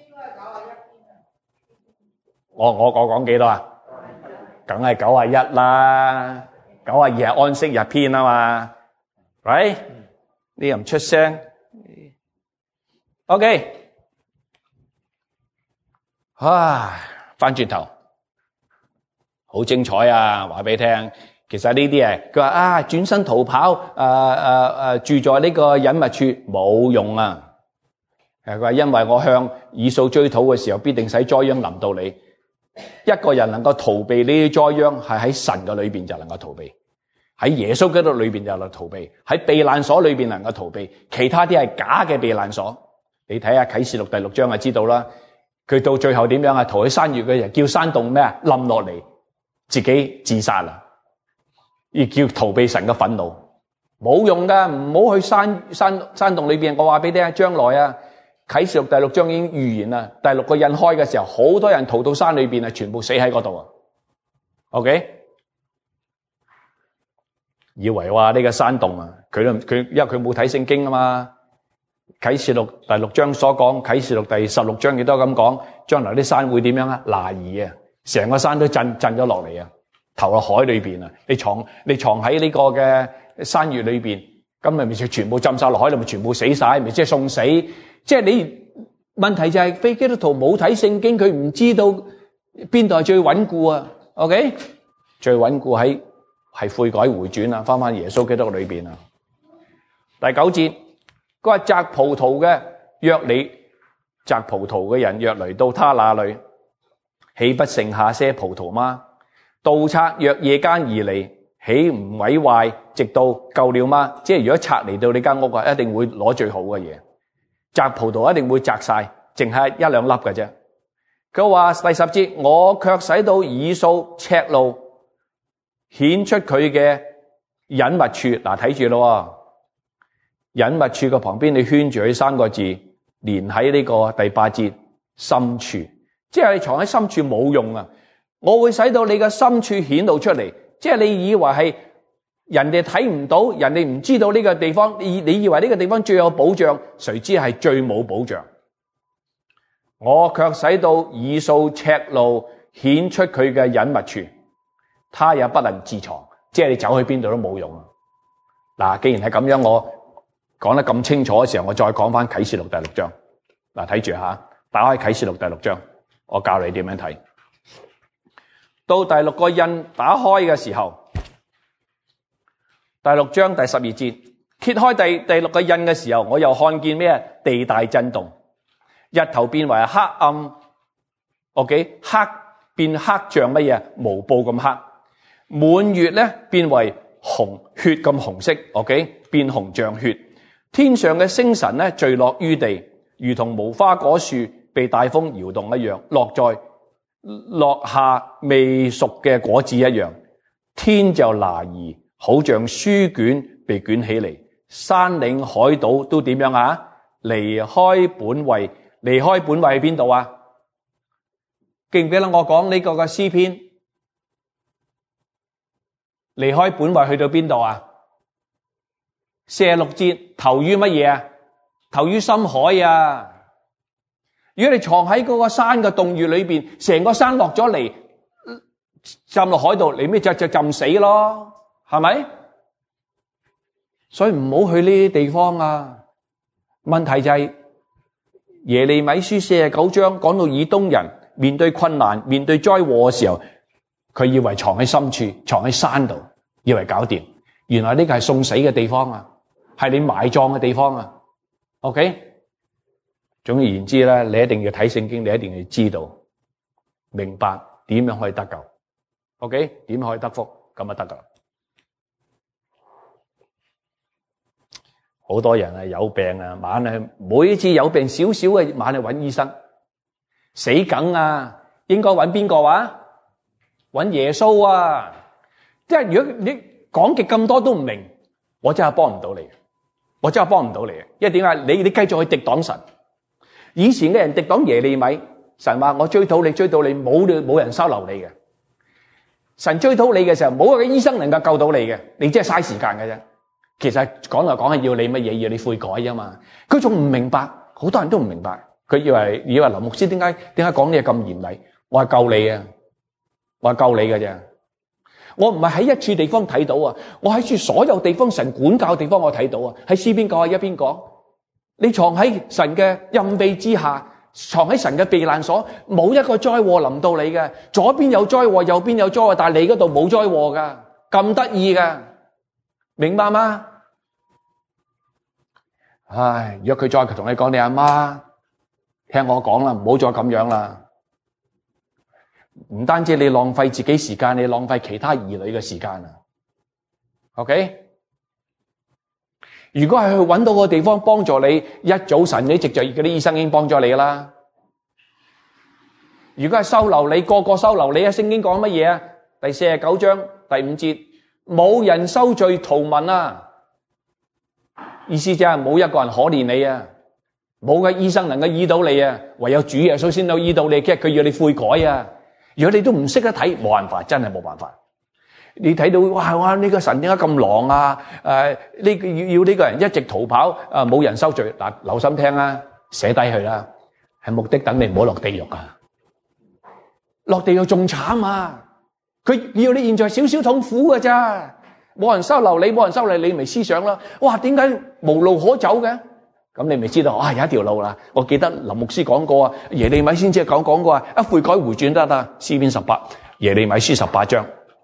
我講幾多啊？梗係91啦，92係安息日篇啊嘛。right？你又唔出聲 ？OK。唉，翻轉頭，好精彩啊！話俾你聽，其實呢啲佢話啊，轉身逃跑，住在呢個隱密處冇用啊。佢話因為我向以掃追討嘅時候，必定使災殃臨到你。一個人能夠逃避呢啲災殃，係喺神嘅裏邊就能夠逃避，喺耶穌基督裏邊就能夠逃避，喺避難所裏邊能夠逃避，其他啲係假嘅避難所。你睇下啟示錄第6章就知道啦。佢到最後點樣啊？逃去山穴嘅人叫山洞咩啊？冧落嚟，自己自殺啦，而叫逃避神嘅憤怒，冇用噶，唔好去山洞裏邊。我話俾你聽，將來啊，啟示錄第6章已經預言啦，第6個印開嘅時候，好多人逃到山裏邊啊，全部死喺嗰度啊。OK， 以為話呢個山洞啊，佢因為佢冇睇聖經啊嘛。啟示錄第6章所講，啟示錄第16章亦都咁講，將來啲山會點樣啊？挪移啊，成個山都震咗落嚟啊，投落海裏邊啊！你藏喺呢個嘅山穴裏邊，咁咪全部浸晒落海，咪全部死晒，咪即係送死。即係你問題就係非基督徒冇睇聖經，佢唔知道邊度係最穩固啊。OK， 最穩固係悔改回轉啊，翻耶穌基督裏邊啊。第9節。佢話摘葡萄嘅約你，摘葡萄嘅人若來到他那裏，豈不剩下些葡萄嗎？盜賊若夜間而嚟，豈唔毀壞直到夠了嗎？即係如果賊嚟到你間屋啊，一定會攞最好嘅嘢。摘葡萄一定會摘晒，淨係1-2粒嘅啫。佢話第10節，我卻使到以掃赤露，顯出佢嘅隱密處。嗱，睇住咯。隱密處嘅旁邊，你圈住佢3個字，連喺呢個第8節深處，即係你藏喺深處冇用啊！我會使到你嘅深處顯露出嚟，即係你以為係人哋睇唔到，人哋唔知道呢個地方，你以為呢個地方最有保障，誰知係最冇保障。我卻使到以掃赤露，顯出佢嘅隱密處，他也不能自藏，即係你走去邊度都冇用啊！嗱，既然係咁樣，我講得咁清楚嘅時候，我再講翻啟示錄第6章。嗱，睇住吓，打開啟示錄第6章，我教你點樣睇。到第6個印打開嘅時候，第6章第12節揭開第6個印嘅時候，我又看見咩？地大震動，日頭變為黑暗。OK， 黑變黑像乜嘢？毛布咁黑。滿月咧變為紅血咁紅色。OK， 變紅像血。天上嘅星辰咧墜落於地，如同無花果樹被大風搖動一樣，落下未熟嘅果子一樣。天就挪移，好像書卷被捲起嚟。山嶺海島都點樣啊？離開本位。離開本位喺邊度啊？記唔記得我講呢個嘅詩篇？離開本位去到邊度啊？46節投於乜嘢啊？投於深海啊！如果你藏喺嗰個山嘅洞穴裏邊，成個山落咗嚟，浸落海度，你咪就浸死咯，係咪？所以唔好去呢啲地方啊！問題就係耶利米書49章講到以東人， 面對困難、面對災禍嘅時候，佢以為藏喺深處、藏喺山度，以為搞掂。原來呢個係送死嘅地方啊，係你埋葬嘅地方啊。OK， 總而言之咧，你一定要睇聖經，你一定要知道、明白點樣可以得救。OK， 點可以得福，咁就得噶啦。好多人啊有病啊，晚係每次有病少少嘅晚去揾醫生，死梗啊，應該揾邊個啊？揾耶穌啊！即係如果你講極咁多都唔明，我真係幫唔到你，我真係幫唔到你。因為點解？你繼續去敵擋神。以前嘅人敵擋耶利米，神話我追討你，冇人收留你嘅。神追討你嘅時候，冇一個醫生能夠救到你嘅，你只係嘥時間嘅啫。其實講嚟講去要你乜嘢？要你悔改啫嘛。佢仲唔明白，好多人都唔明白。佢以為林牧師點解講嘢咁嚴厲？我係救你啊，我係救你嘅啫。我唔係喺一處地方睇到啊，我喺處所有地方神管教嘅地方我睇到啊。喺詩篇講一邊講，你藏喺神嘅蔭庇之下，藏喺神嘅避難所，冇一個災禍臨到你嘅。左邊有災禍，右邊有災禍，但係你嗰度冇災禍噶，咁得意噶。明白嗎？唉，若佢再同你講，你阿媽聽我講啦，唔好再咁樣啦。唔單止你浪費自己時間，你浪費其他兒女嘅時間啊。OK？ 如果係去搵到個地方幫助你，一早晨你直着嗰啲醫生已經幫咗你啦。如果係收留你，個個收留你啊！聖經講乜嘢啊？第49章第5節。冇人收罪圖文啊，意思就係冇一個人可憐你啊，冇個醫生能夠醫到你啊，唯有主耶穌先能醫到你，即係佢要你悔改啊。如果你都唔識得睇，冇辦法，真係冇辦法。你睇到哇呢個神點解咁狼啊？呢個要呢個人一直逃跑啊，冇人收罪嗱，留心聽啊，寫低佢啦，係目的等你唔好落地獄啊，落地獄仲慘啊！佢要你現在少少痛苦㗎咋，冇人收留你，冇人收留你，咪思想啦。哇，點解無路可走嘅？咁你咪知道有一條路啦。我記得林牧師講過啊，耶利米先知講過啊，一悔改回轉得啦。詩篇18，耶利米書18章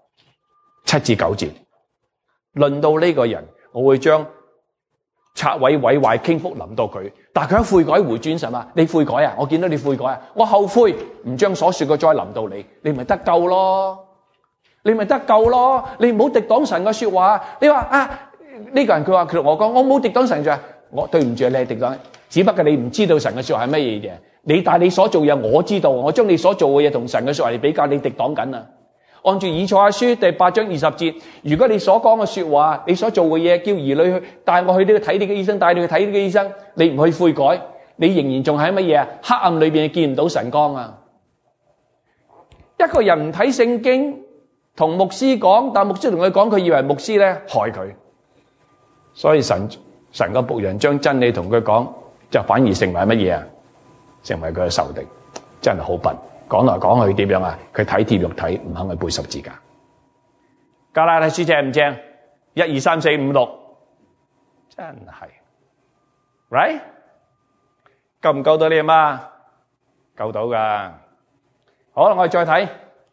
7至9節，論到呢個人，我會將拆毀毀壞傾覆臨到佢，但係佢一悔改回轉神啊，你悔改啊，我見到你悔改啊，我後悔唔將所說嘅災臨到你，你咪得救咯。你咪得救咯！你唔好敵擋神嘅說話。你話呢個人佢話佢同我講，我冇敵擋神嘅，我對唔住你係敵擋，只不過你唔知道神嘅說話係乜嘢啫。但係你所做嘢我知道，我將你所做嘅嘢同神嘅說話嚟比較，你敵擋緊啊！按住以賽亞書第8章20節，如果你所講嘅說話，你所做嘅嘢，叫兒女去帶我去呢個睇呢個醫生，帶你去睇呢個醫生，你唔去悔改，你仍然仲喺乜嘢啊？黑暗裏邊見唔到神光啊！一個人唔睇聖經。同牧師講，但牧師同佢講，佢以為牧師咧害佢，所以神個僕人將真理同佢講，就反而成為乜嘢啊？成為佢嘅仇敵，真係好笨。講來講去點樣啊？佢體貼肉體，唔肯去背十字架。加拉太書正唔正？1、2、3、4、5、6，真係 ，right？ 救唔救到你啊嘛？救到噶。好啦，我哋再睇。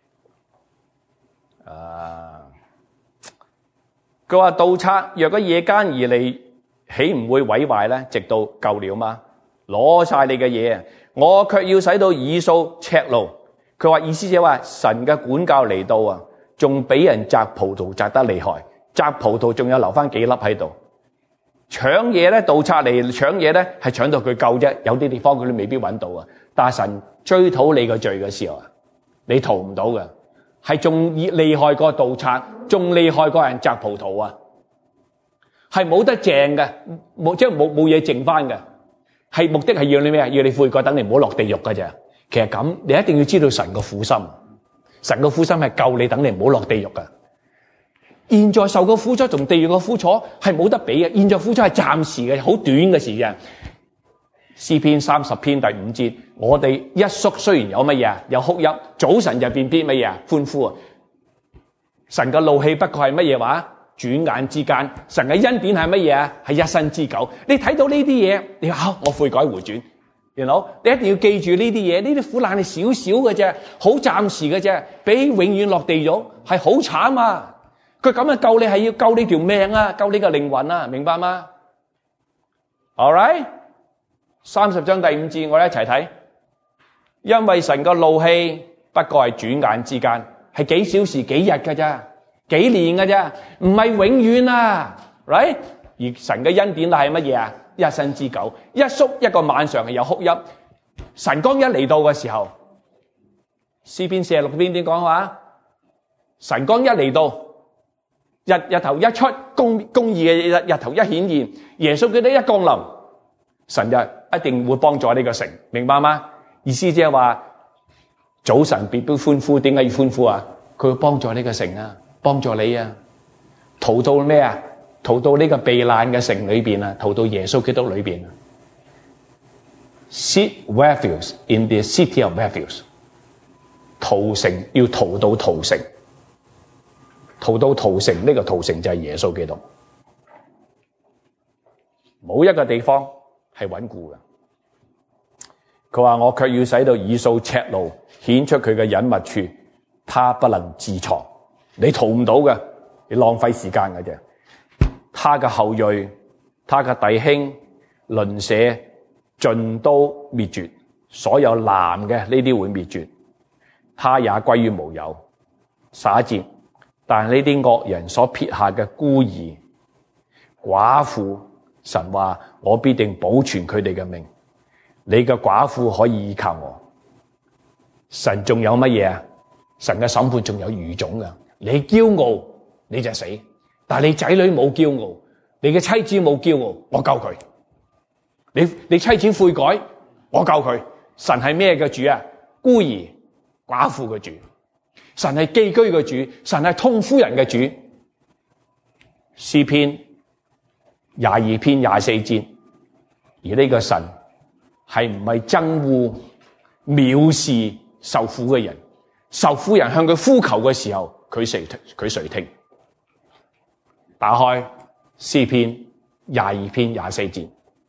佢話盜賊若果夜間而嚟，豈唔會毀壞咧？直到夠了嗎？攞晒你嘅嘢，我卻要使到以掃赤露。佢話意思就係話神嘅管教嚟到啊，仲俾人摘葡萄摘得厲害，摘葡萄仲有留翻幾粒喺度。搶嘢咧，盜賊嚟搶嘢咧，係搶到佢夠啫，有啲地方佢都未必揾到啊。但係神追討你個罪嘅時候啊，你逃唔到嘅。係仲厲害過盜賊，仲厲害過人摘葡萄啊！係冇得剩嘅，即係冇嘢剩翻嘅。係目的係要你咩啊？要你悔改，等你唔好落地獄㗎啫。其實咁，你一定要知道神個苦心。神個苦心係救你，等你唔好落地獄㗎。現在受個苦楚同地獄個苦楚係冇得比嘅。現在苦楚係暫時嘅，好短嘅事嘅。詩篇30篇第5節，我哋一宿雖然有乜嘢啊？有哭泣，早晨就變必乜嘢啊？歡呼啊！神嘅怒氣不過係乜嘢話？轉眼之間。神嘅恩典係乜嘢啊？係一生之久。你睇到呢啲嘢，你話我悔改回轉， You know? 你一定要記住呢啲嘢，呢啲苦難係少少嘅啫，好暫時嘅啫，比永遠落地獄係好慘啊！佢咁樣救你係要救你條命啊，救你個靈魂啊，明白嗎？ All right， 30章第5節，我哋一齊睇。因為神個怒氣不過係轉眼之間，係幾小時幾日嘅咋，幾年嘅咋，唔係永遠啊 ，right？ 而神嘅恩典係乜嘢啊？一生之久，一宿一個晚上係有哭泣。晨光一嚟到嘅時候，詩篇46篇點講話？晨光一嚟到，日頭一出，公義嘅日頭一顯現，耶穌基督一降臨，神就一定會幫助呢個城，明白嗎？意思即係話早晨必須歡呼，點解要歡呼啊？佢會幫助呢個城啊，幫助你啊，逃到咩啊？逃到呢個避難嘅城裏邊啊，逃到耶穌基督裏邊啊。Seek refuge in the city of refuge。逃城要逃到逃城，逃到逃城，呢個逃城就係耶穌基督。冇一個地方係穩固嘅。佢話我卻要使到以掃赤露，顯出佢嘅隱密處，他不能自藏。你逃唔到嘅，你浪費時間嘅啫。他嘅後裔，他嘅弟兄鄰舍盡都滅絕，所有男嘅呢啲會滅絕，他也歸於無有。11節，但係呢啲惡人所撇下嘅孤兒寡婦，神話我必定保存佢哋嘅命。你嘅寡婦可以依靠我。神仲有乜嘢啊？神嘅審判仲有餘種嘅。你驕傲你就死，但係你仔女冇驕傲，你嘅妻子冇驕傲，我救佢。你妻子悔改，我救佢。神係咩嘅主啊？孤兒寡婦嘅主。神係寄居嘅主，神係痛夫人嘅主。詩篇22篇24節，而呢個神係唔係憎惡藐視受苦嘅人？受苦人向佢呼求嘅時候，佢垂聽。打開詩篇22篇24節，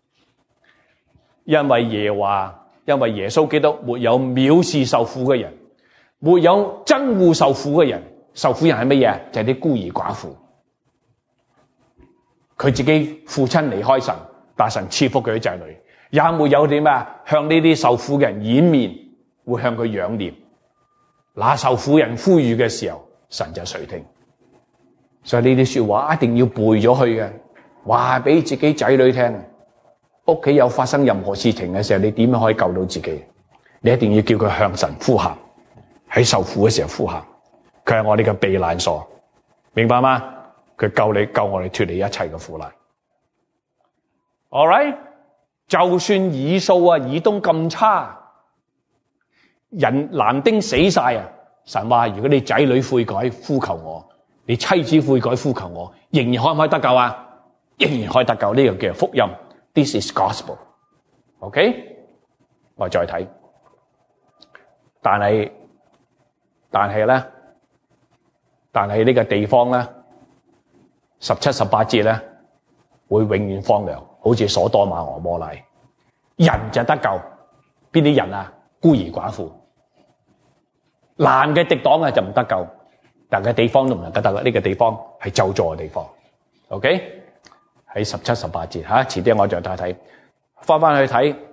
因為耶穌基督沒有藐視受苦嘅人，沒有憎惡受苦嘅人。受苦人係乜嘢？就係啲孤兒寡婦。佢自己父親離開神，但神賜福佢啲仔女，也沒有點啊向呢啲受苦嘅人掩面，會向佢仰念。那受苦人呼籲嘅時候，神就垂聽。所以呢啲說話一定要背咗去嘅，話俾自己仔女聽。屋企有發生任何事情嘅時候，你點樣可以救到自己？你一定要叫佢向神呼喊，喺受苦嘅時候呼喊。佢係我哋嘅避難所，明白嗎？佢救我哋脫離一切嘅苦難。All right， 就算以掃啊、以東咁差，人男丁死晒啊，神話如果你仔女悔改呼求我，你妻子悔改呼求我，仍然可唔可以得救啊？仍然可以得救，呢個叫福音。This is gospel。OK， 我再睇，但係呢個地方咧，17、18節咧會永遠荒涼，好似所多瑪俄摩拉。人就得救，邊啲人啊？孤兒寡婦。男嘅敵黨啊就唔得救，但係地方都唔能夠得救。呢個地方係咒詛嘅地方。OK。喺17、18節吓，遲啲我再睇，翻去睇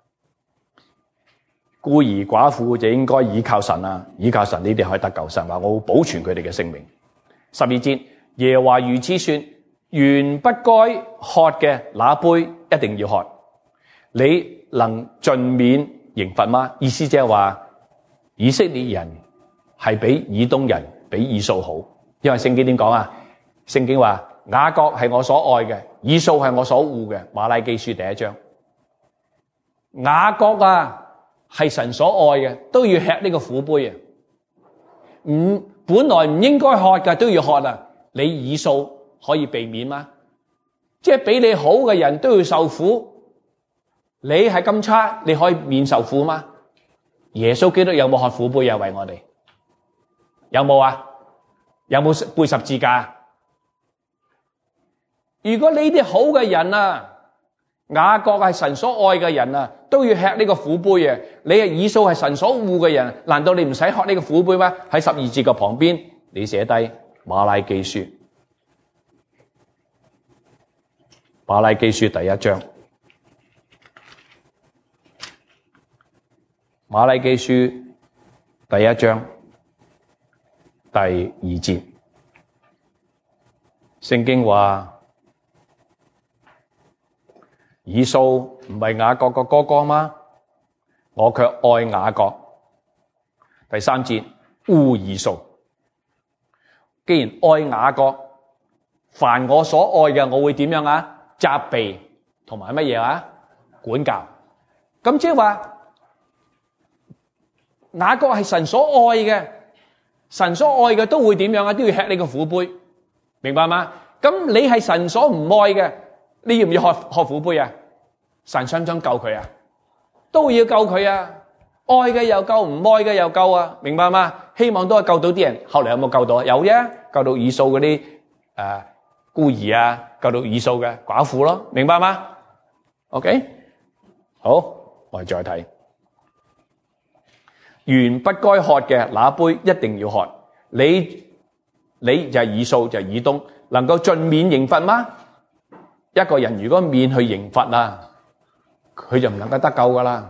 孤兒寡婦就應該倚靠神啦，倚靠神，你哋可以得救。神話我會保存佢哋嘅性命。12節，耶和華如此說：原不該喝嘅那杯一定要喝，你能盡免刑罰嗎？意思即係話以色列人係比以東人比以掃好，因為聖經點講啊？聖經話雅各係我所愛嘅，以掃係我所惡嘅。馬拉基書第1章，雅各啊係神所愛嘅，都要吃呢個苦杯啊！本來唔應該喝嘅都要喝啊！你以掃可以避免嗎？即係比你好嘅人都要受苦，你係咁差，你可以免受苦嗎？耶穌基督有冇喝苦杯啊？為我哋有冇啊？有冇背十字架？如果呢啲好嘅人啊， 雅各係神所愛嘅人啊，都要吃呢個苦杯啊！你係以掃係神所惡嘅人，難道你唔使喝呢個苦杯咩？喺12節嘅旁邊，你寫低馬拉基書，馬拉基書第1章，馬拉基書第1章第2節，聖經話。以掃唔係雅各個哥哥嗎？我卻愛雅各。第3節，惡以掃。既然愛雅各，凡我所愛嘅，我會點樣啊？責備同埋乜嘢啊？管教。咁即係話雅各係神所愛嘅，神所愛嘅都會點樣啊？都要吃呢個苦杯，明白嗎？咁你係神所唔愛嘅。你要唔要喝苦杯啊？神想唔想救佢啊？都要救佢啊！愛嘅又救，唔愛嘅又救啊！明白嗎？希望都係救到啲人。後嚟有冇救到？有啫，救到以掃嗰啲孤兒啊，救到以掃嘅寡婦咯，明白嗎 ？OK， 好，我哋再睇。原不該喝嘅那杯一定要喝。你就係以掃，就係以東，能夠盡免刑罰嗎？一個人如果免去刑罰啊，佢就唔能夠得救噶啦。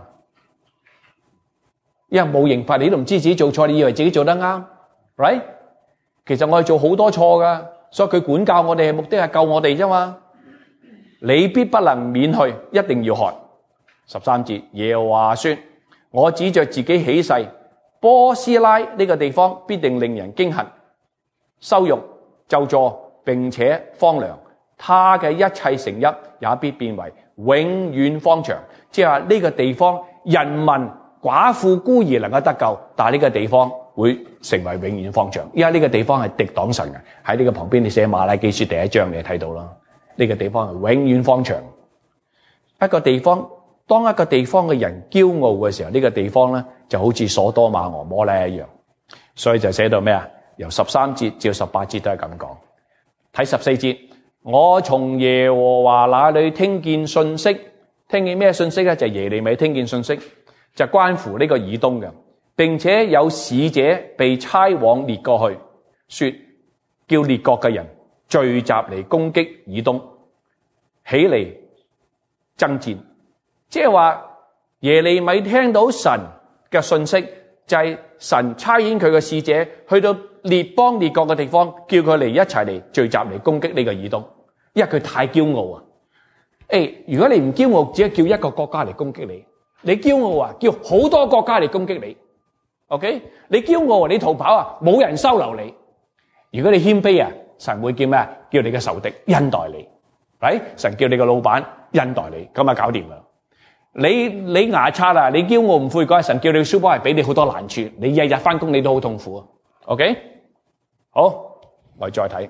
因為冇刑罰，你都唔知自己做錯，你以為自己做得啱 ，right？ 其實我哋做好多錯噶，所以佢管教我哋，目的係救我哋啫嘛。你必不能免去，一定要喝。13節，耶和華說：我指着自己起誓，波斯拉呢個地方必定令人驚恨、羞辱、咒詛，並且荒涼。他嘅一切城邑也必變為永遠荒場，即係話呢個地方人民寡婦孤兒能夠得救，但係呢個地方會成為永遠荒場，因為呢個地方係敵擋神嘅。喺呢個旁邊你寫馬拉基書第1章你睇到啦，呢個地方係永遠荒場。一個地方，當一個地方嘅人驕傲嘅時候，呢個地方咧就好似所多瑪俄摩拉一樣，所以就寫到咩啊？由13節至18節都係咁講。睇14節。我從耶和華那裏聽見信息，聽見咩信息咧？就係耶利米聽見信息，就關乎呢個以東嘅，並且有使者被差往列國去，說叫列國嘅人聚集嚟攻擊以東，起嚟爭戰。即係話耶利米聽到神嘅信息，就係神差遣佢嘅使者去到列邦列國嘅地方，叫佢嚟一齊嚟聚集嚟攻擊呢個以東。因為佢太驕傲啊！如果你唔驕傲，只係叫一個國家嚟攻擊你；你驕傲啊，叫好多國家嚟攻擊你。OK？ 你驕傲啊，你逃跑啊，冇人收留你。如果你謙卑啊，神會叫咩啊？叫你嘅仇敵恩待你，係神叫你嘅老闆恩待你，咁啊搞掂啦。你牙刷啊，你驕傲唔悔改，神叫你嘅書包係俾你好多難處，你日日翻工你都好痛苦啊。OK？ 好，我哋再睇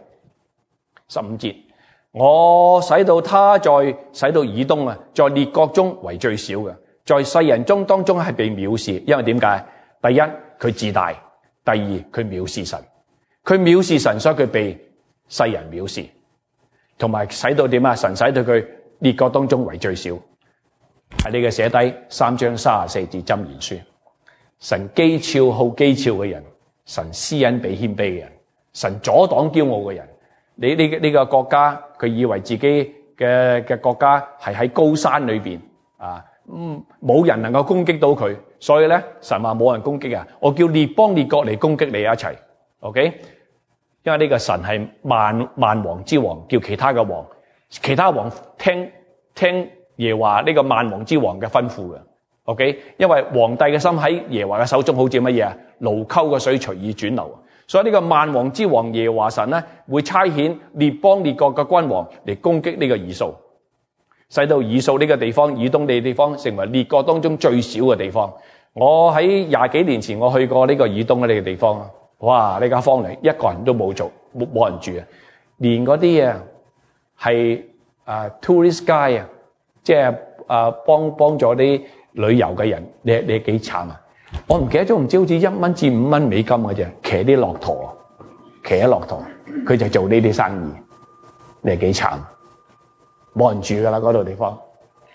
15節。我使到以東啊，在列國中為最小嘅，在世人中當中係被藐視。因為點解？第一，佢自大；第二，佢藐視神。佢藐視神，所以佢被世人藐視。同埋使到點啊？神使到佢列國當中為最小。喺呢個寫低3章34節箴言書。神譏誚好譏誚嘅人，神施恩俾謙卑嘅人，神阻擋驕傲嘅人。你呢個國家，佢以為自己嘅國家係喺高山裏邊啊，冇人能夠攻擊到佢，所以咧神話冇人攻擊啊，我叫列邦列國嚟攻擊你一齊 ，OK？ 因為呢個神係萬王之王，叫其他王聽耶和華呢個萬王之王嘅吩咐嘅 ，OK？ 因為皇帝嘅心喺耶和華嘅手中，好似乜嘢啊？驢溝嘅水隨意轉流。所以呢個萬王之王耶和華神咧，會差遣列邦列國嘅君王嚟攻擊呢個以掃，使到以掃呢個地方，以東地地方成為列國當中最小嘅地方。我喺20幾年前我去過呢個以東嘅呢個地方，哇！呢間荒涼，一個人都冇做，冇人住啊，連嗰啲啊係tourist guide 啊，即係幫助啲旅遊嘅人，你幾慘啊！我唔記得咗，唔知好似1蚊至5蚊美金嘅啫，騎啲駱駝，佢就做呢啲生意，你係幾慘？冇人住噶啦嗰度地方，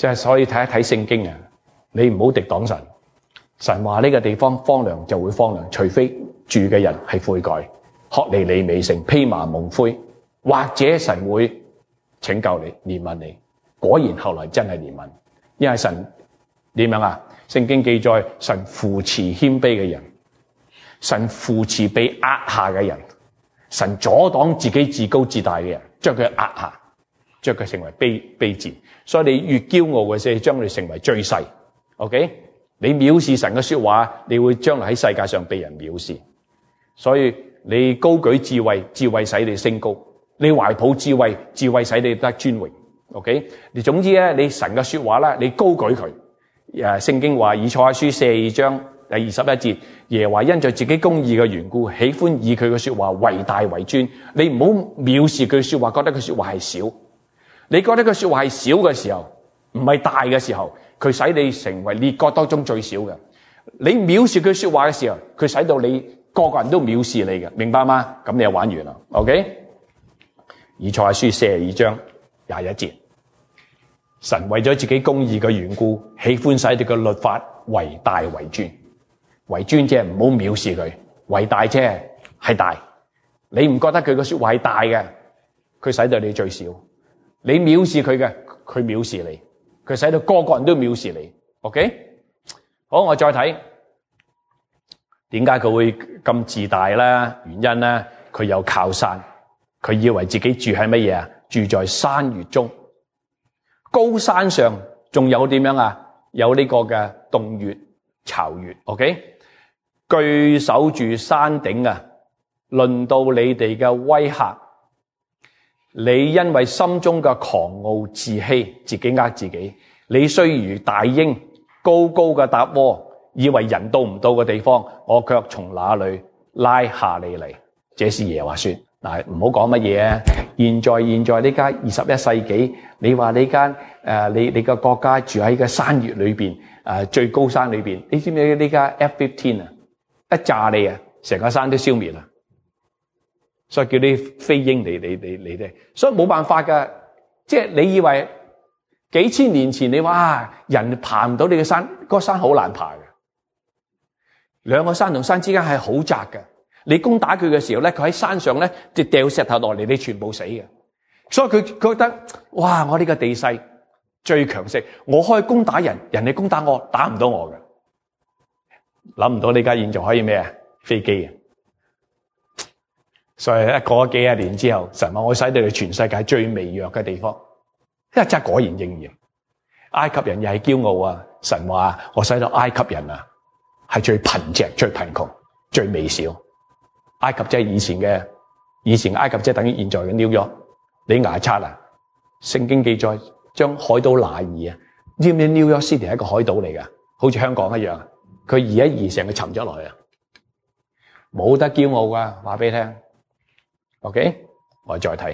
即係所以睇一睇聖經啊，你唔好敵擋神。神話呢個地方荒涼就會荒涼，除非住嘅人係悔改，學尼尼微城披麻蒙灰，或者神會拯救你、憐憫你。果然後來真係憐憫，因為神點樣啊？聖經記載神扶持謙卑嘅人，神扶持被壓下嘅人，神阻擋自己自高自大嘅人，將佢壓下，將佢成為卑賤。所以你越驕傲嘅時候，將你成為最細。OK？你藐視神嘅說話，你會將來喺世界上被人藐視。所以你高舉智慧，智慧使你升高；你懷抱智慧，智慧使你得尊榮。OK？你總之咧，你神嘅說話咧，你高舉佢。聖經話以賽亞書42章第21節，耶和華因着自己公義嘅緣故，喜歡以佢嘅說話為大為尊。你唔好藐視佢說話，覺得佢說話係少。你覺得佢說話係少嘅時候，唔係大嘅時候，佢使你成為列國當中最少嘅。你藐視佢說話嘅時候，佢使到你個個人都藐視你嘅，明白嗎？咁你就玩完啦。OK？以賽亞書42章21節，神為咗自己公義嘅緣故，喜歡使你嘅律法為大為尊。為尊即係唔好藐視佢，為大即係大。你唔覺得佢嘅說話係大嘅，佢使到你最少。你藐視佢嘅，佢藐視你。佢使到個個人都藐視你 ，OK？ 好，我再睇點解佢會咁自大啦？原因咧，佢有靠山，佢以為自己住喺乜嘢啊？住在山穴中，高山上仲有點樣啊？有呢個嘅洞穴、巢穴 ，OK？ 據守住山頂啊，論到你哋嘅威嚇。你因為心中嘅狂傲自欺，自己呃自己。你雖如大鷹，高高嘅搭窩，以為人到唔到嘅地方，我卻從那裏拉下你嚟。這是耶和華說。嗱，唔好講乜嘢啊！現在呢家21世紀，你話呢間你個國家住喺個山穴裏邊，最高山裏邊，你知唔知呢家 F-15 啊？一炸你啊，成個山都消滅啦！所以叫啲飛鷹嚟咧，所以冇辦法噶。即係你以為幾千年前你話人爬唔到你嘅山，嗰個山好難爬嘅。兩個山同山之間係好窄嘅。你攻打佢嘅時候咧，佢喺山上咧就掉石頭落嚟，你全部死嘅。所以佢覺得哇，我呢個地勢最強勢，我可以攻打人，人哋攻打我，打唔到我嘅。諗唔到你家現在可以咩啊？飛機啊！所以過咗幾十年之後，神話我使到你全世界最微弱嘅地方，真係果然應驗。埃及人又係驕傲啊！神話我使到埃及人啊係最貧瘠、最貧窮、最微小。埃及即係以前埃及即係等於現在嘅紐約。你牙刷啊？聖經記載將海島挪移啊！知唔知紐約 City 係一個海島嚟㗎？好似香港一樣，佢移一移成個沉咗落去啊！冇得驕傲㗎，話俾你聽。OK， 我再睇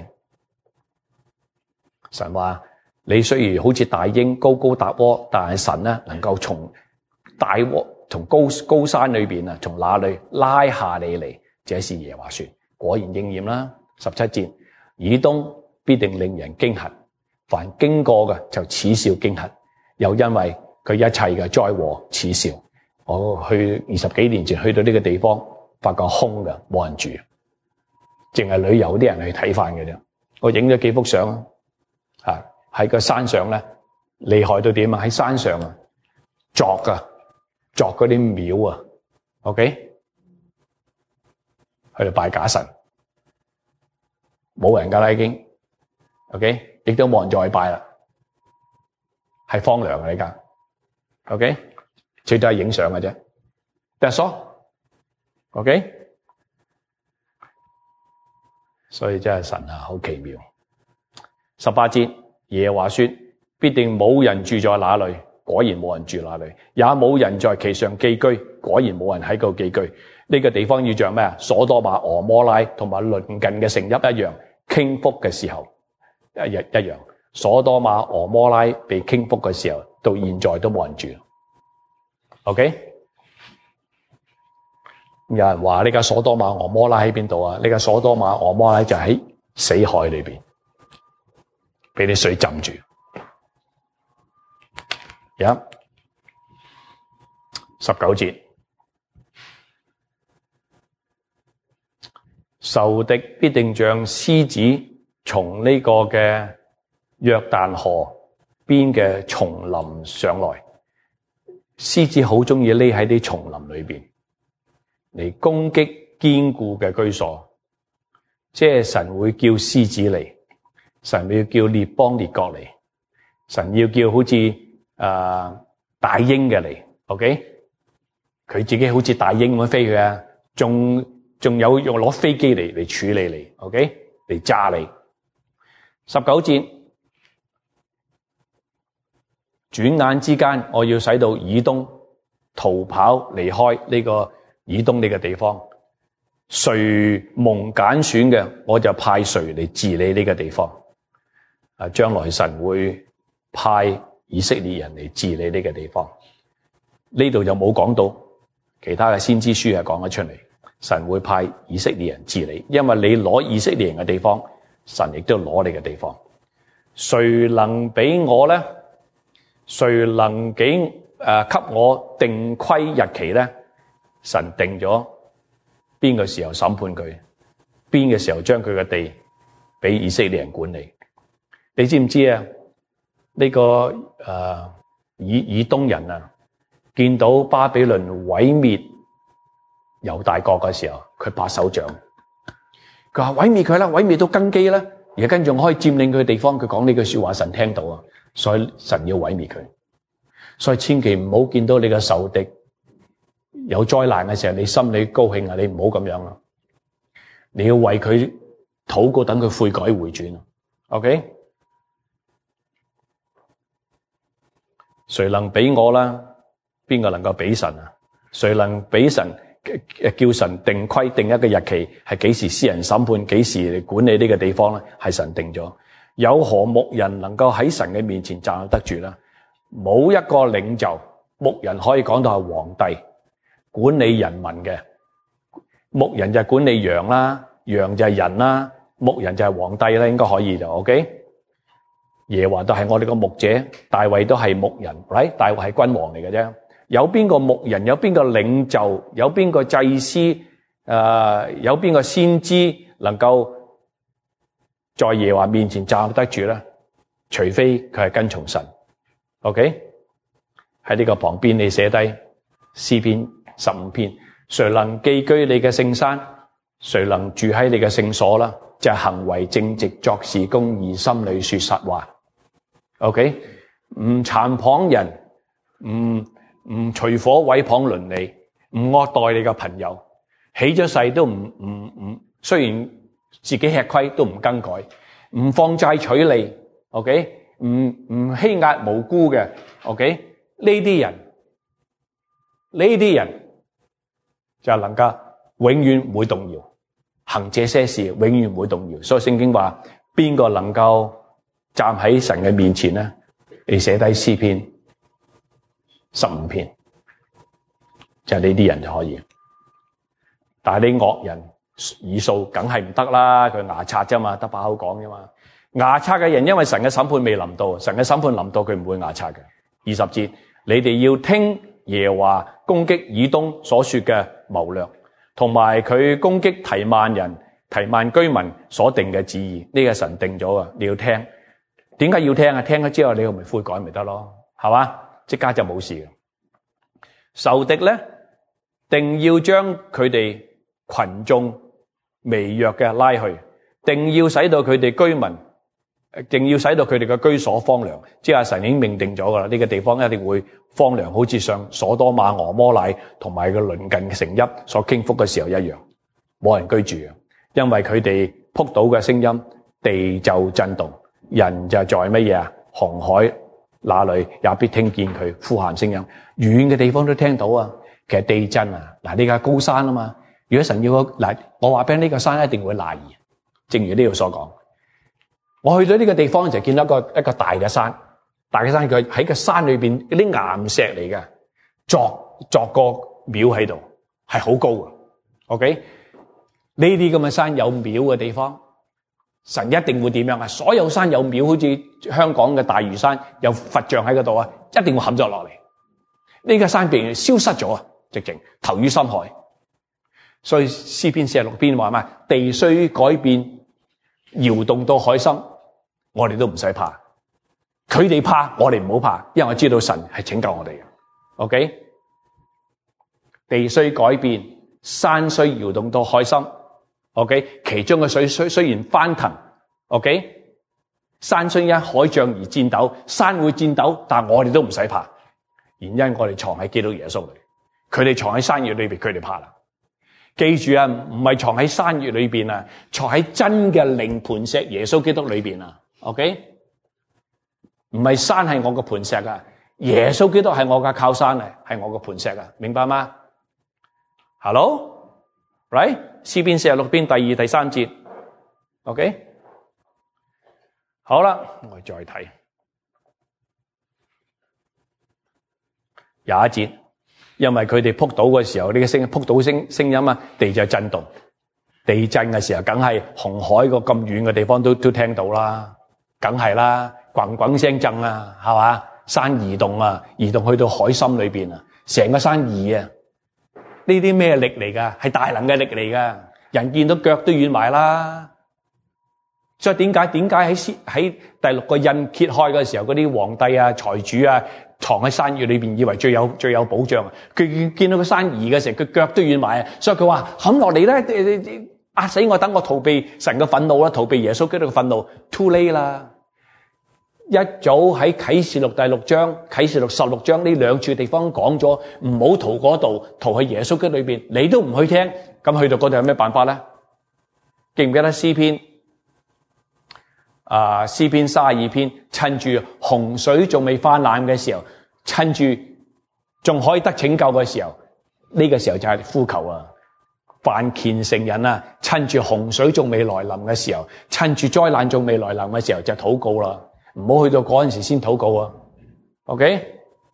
神話，你雖然好似大鷹高高搭窩，但係神咧能夠從大窩從高山裏邊啊，從那裏拉下你嚟。這是耶和華說，果然應驗啦。17節，以東必定令人驚嚇，凡經過嘅就恥笑驚嚇，又因為佢一切嘅災禍恥笑。我去20幾年前去到呢個地方，發覺空嘅，冇人住。淨係旅遊啲人去睇翻嘅啫。我影咗幾幅相啊，喺個山上咧，厲害到點啊？喺山上啊，鑿嗰啲廟啊 ，OK， 去度拜假神，冇人噶啦已經 ，OK， 亦都冇人再去拜啦，係荒涼嘅呢間 ，OK， 最多係影相嘅啫 ，That's all，OK。所以真係神啊，好奇妙。18節，耶和華說，必定冇人住在那裏，果然冇人住那裏，也冇人在其上寄居，果然冇人喺嗰度寄居。呢個地方要像咩啊？所多瑪、俄摩拉同埋鄰近嘅城邑一樣，傾覆嘅時候一樣。所多瑪、俄摩拉被傾覆嘅時候，到現在都冇人住。OK？有人話呢個所多瑪俄摩拉喺邊度啊？呢個所多瑪俄摩拉就喺死海裏邊，俾啲水浸住。 19節，仇敵必定像獅子從呢個嘅約旦河邊嘅叢林上來。獅子好中意匿喺啲叢林裏邊嚟攻擊堅固嘅居所，即係神會叫獅子嚟，神要叫列邦列國嚟，神要叫好似大鷹嘅嚟 ，OK？ 佢自己好似大鷹咁飛去啊，仲有用攞飛機嚟處理你 ，OK？ 嚟炸你。19節。轉眼之間，我要使到以東逃跑離開呢個以東呢個地方。誰蒙揀選嘅，我就派誰嚟治理呢個地方。將來神會派以色列人嚟治理呢個地方。呢度就冇講到，其他嘅先知書係講咗出嚟。神會派以色列人治理，因為你攞以色列人嘅地方，神亦都攞你嘅地方。誰能比我呢？誰能給我定規日期呢？神定咗邊個時候審判佢，邊個時候將佢嘅地俾以色列人管理。你知唔知啊？呢個以東人啊，見到巴比倫毀滅猶大國嘅時候，佢拍手掌，佢話毀滅佢啦，毀滅到根基啦，而家跟住我可以佔領佢嘅地方。佢講呢句說話，神聽到啊。所以神要毀滅佢，所以千祈唔好見到你嘅仇敵有災難嘅時候，你心裏高興啊！你唔好咁樣啊！你要為佢禱告，等佢悔改回轉。OK？ 誰能比我啦？邊個能夠比神啊？誰能比神叫神定規定一個日期，係幾時私人審判，幾時嚟管理呢個地方咧？係神定咗。有何牧人能夠喺神嘅面前站得住呢？冇一個領袖，牧人可以講到係皇帝，管理人民嘅。牧人就係管理羊啦，羊就係人啦，牧人就係皇帝啦，應該可以就 OK。耶和華都係我哋個牧者，大衛都係牧人，大衛係君王嚟嘅啫。有邊個牧人，有邊個領袖，有邊個祭司，有邊個先知能夠在耶和華面前站得住咧？除非佢係跟從神。OK？ 喺呢個旁邊你寫低詩篇15篇，誰能寄居你嘅聖山？誰能住喺你嘅聖所啦？就係行為正直，作事公義，心裏說實話。OK？ 唔讒謗人，唔隨火毀謗鄰里，唔惡待你嘅朋友，起咗誓都唔雖然自己吃虧都唔更改，唔放債取利 ，OK？ 唔欺壓無辜嘅 ，OK？ 呢啲人就能夠永遠唔會動搖，行這些事永遠唔會動搖。所以聖經話邊個能夠站喺神嘅面前咧？你寫低詩篇15篇，就係呢啲人就可以。但係你惡人以掃梗係唔得啦，佢牙刷啫嘛，得把口講啫嘛。牙刷嘅人因為神嘅審判未臨到，神嘅審判臨到佢唔會牙刷嘅。20節，你哋要聽耶和華攻擊以東所說嘅謀略，同埋佢攻擊提曼人、提曼居民所定嘅旨意，呢個神定咗啊，你要聽。點解要聽啊？聽咗之後你咪悔改咪得咯，係嘛？即刻就冇事嘅。仇敵咧，定要將佢哋群眾微弱嘅拉去，定要使到佢哋居民，定要使到佢哋嘅居所荒涼。即係神已經命定咗噶啦，呢個地方一定會荒涼，好似上所多瑪、俄摩拉同埋個鄰近嘅城邑所傾覆嘅時候一樣，冇人居住嘅。因為佢哋撲倒嘅聲音，地就震動，人就在乜嘢啊？紅海那裏也必聽見佢呼喊聲音，遠嘅地方都聽到啊。其實地震啊，嗱呢個高山啊嘛。如果神要嗱，我話俾呢個山一定會挪移，正如呢度所講。我去到呢個地方就見到一個大嘅山，大嘅山佢喺個山裏邊嗰啲岩石嚟嘅，作個廟喺度，係好高嘅。OK，呢啲咁嘅山有廟嘅地方， 神一定會點樣啊？所有山有廟，好似香港嘅大嶼山有佛像喺嗰度啊，一定會冚咗落嚟。呢個山邊消失咗啊，直情投於深海。所以詩篇46篇話咩？地雖改變，搖動到海心，我哋都唔使怕。佢哋怕，我哋唔好怕，因為我知道神係拯救我哋嘅。OK， 地雖改變，山雖搖動到海心。OK， 其中嘅水雖然翻騰 ，OK， 山雖因海漲而戰抖，山會戰抖，但我哋都唔使怕，原因我哋藏喺基督耶穌裏，佢哋藏喺山穴裏邊，佢哋怕啦。記住啊，唔係藏喺山穴裏邊啊，藏喺真嘅靈磐石耶穌基督裏邊啊。OK， 唔係山係我個磐石啊，耶穌基督係我嘅靠山啊，係我個磐石啊，明白嗎 ？Hello，right？詩篇46篇第2、第3節 ，OK， 好啦，我哋再睇21節，因為佢哋撲倒嘅時候，呢個撲倒聲音啊，地就震動，地震嘅時候，梗係紅海個咁遠嘅地方都聽到啦，梗係啦，滾滾聲震啊，係嘛？山移動啊，移動去到海心裏邊啊，成個山移啊！呢啲咩力嚟噶？係大能嘅力嚟噶，人見到腳都軟埋啦。所以點解喺第6個印揭開嘅時候，嗰啲皇帝啊、財主啊，藏喺山穴裏邊，以為最有保障。佢見到個山移嘅時候，佢腳都軟埋啊。所以佢話冚落嚟咧，壓死我，等我逃避神嘅憤怒啦，逃避耶穌基督嘅憤怒。Too late 啦！一早喺啟示錄第6章、啟示錄16章呢兩處地方講咗，唔好逃嗰度，逃去耶穌基督裏邊，你都唔去聽，咁去到嗰度有咩辦法咧？記唔記得詩篇32篇，趁住洪水仲未泛濫嘅時候，趁住仲可以得拯救嘅時候，呢個時候就係呼求啊！凡虔誠人啊，趁住洪水仲未來臨嘅時候，趁住災難仲未來臨嘅時候就禱告啦。唔好去到嗰陣時先禱告啊 ，OK？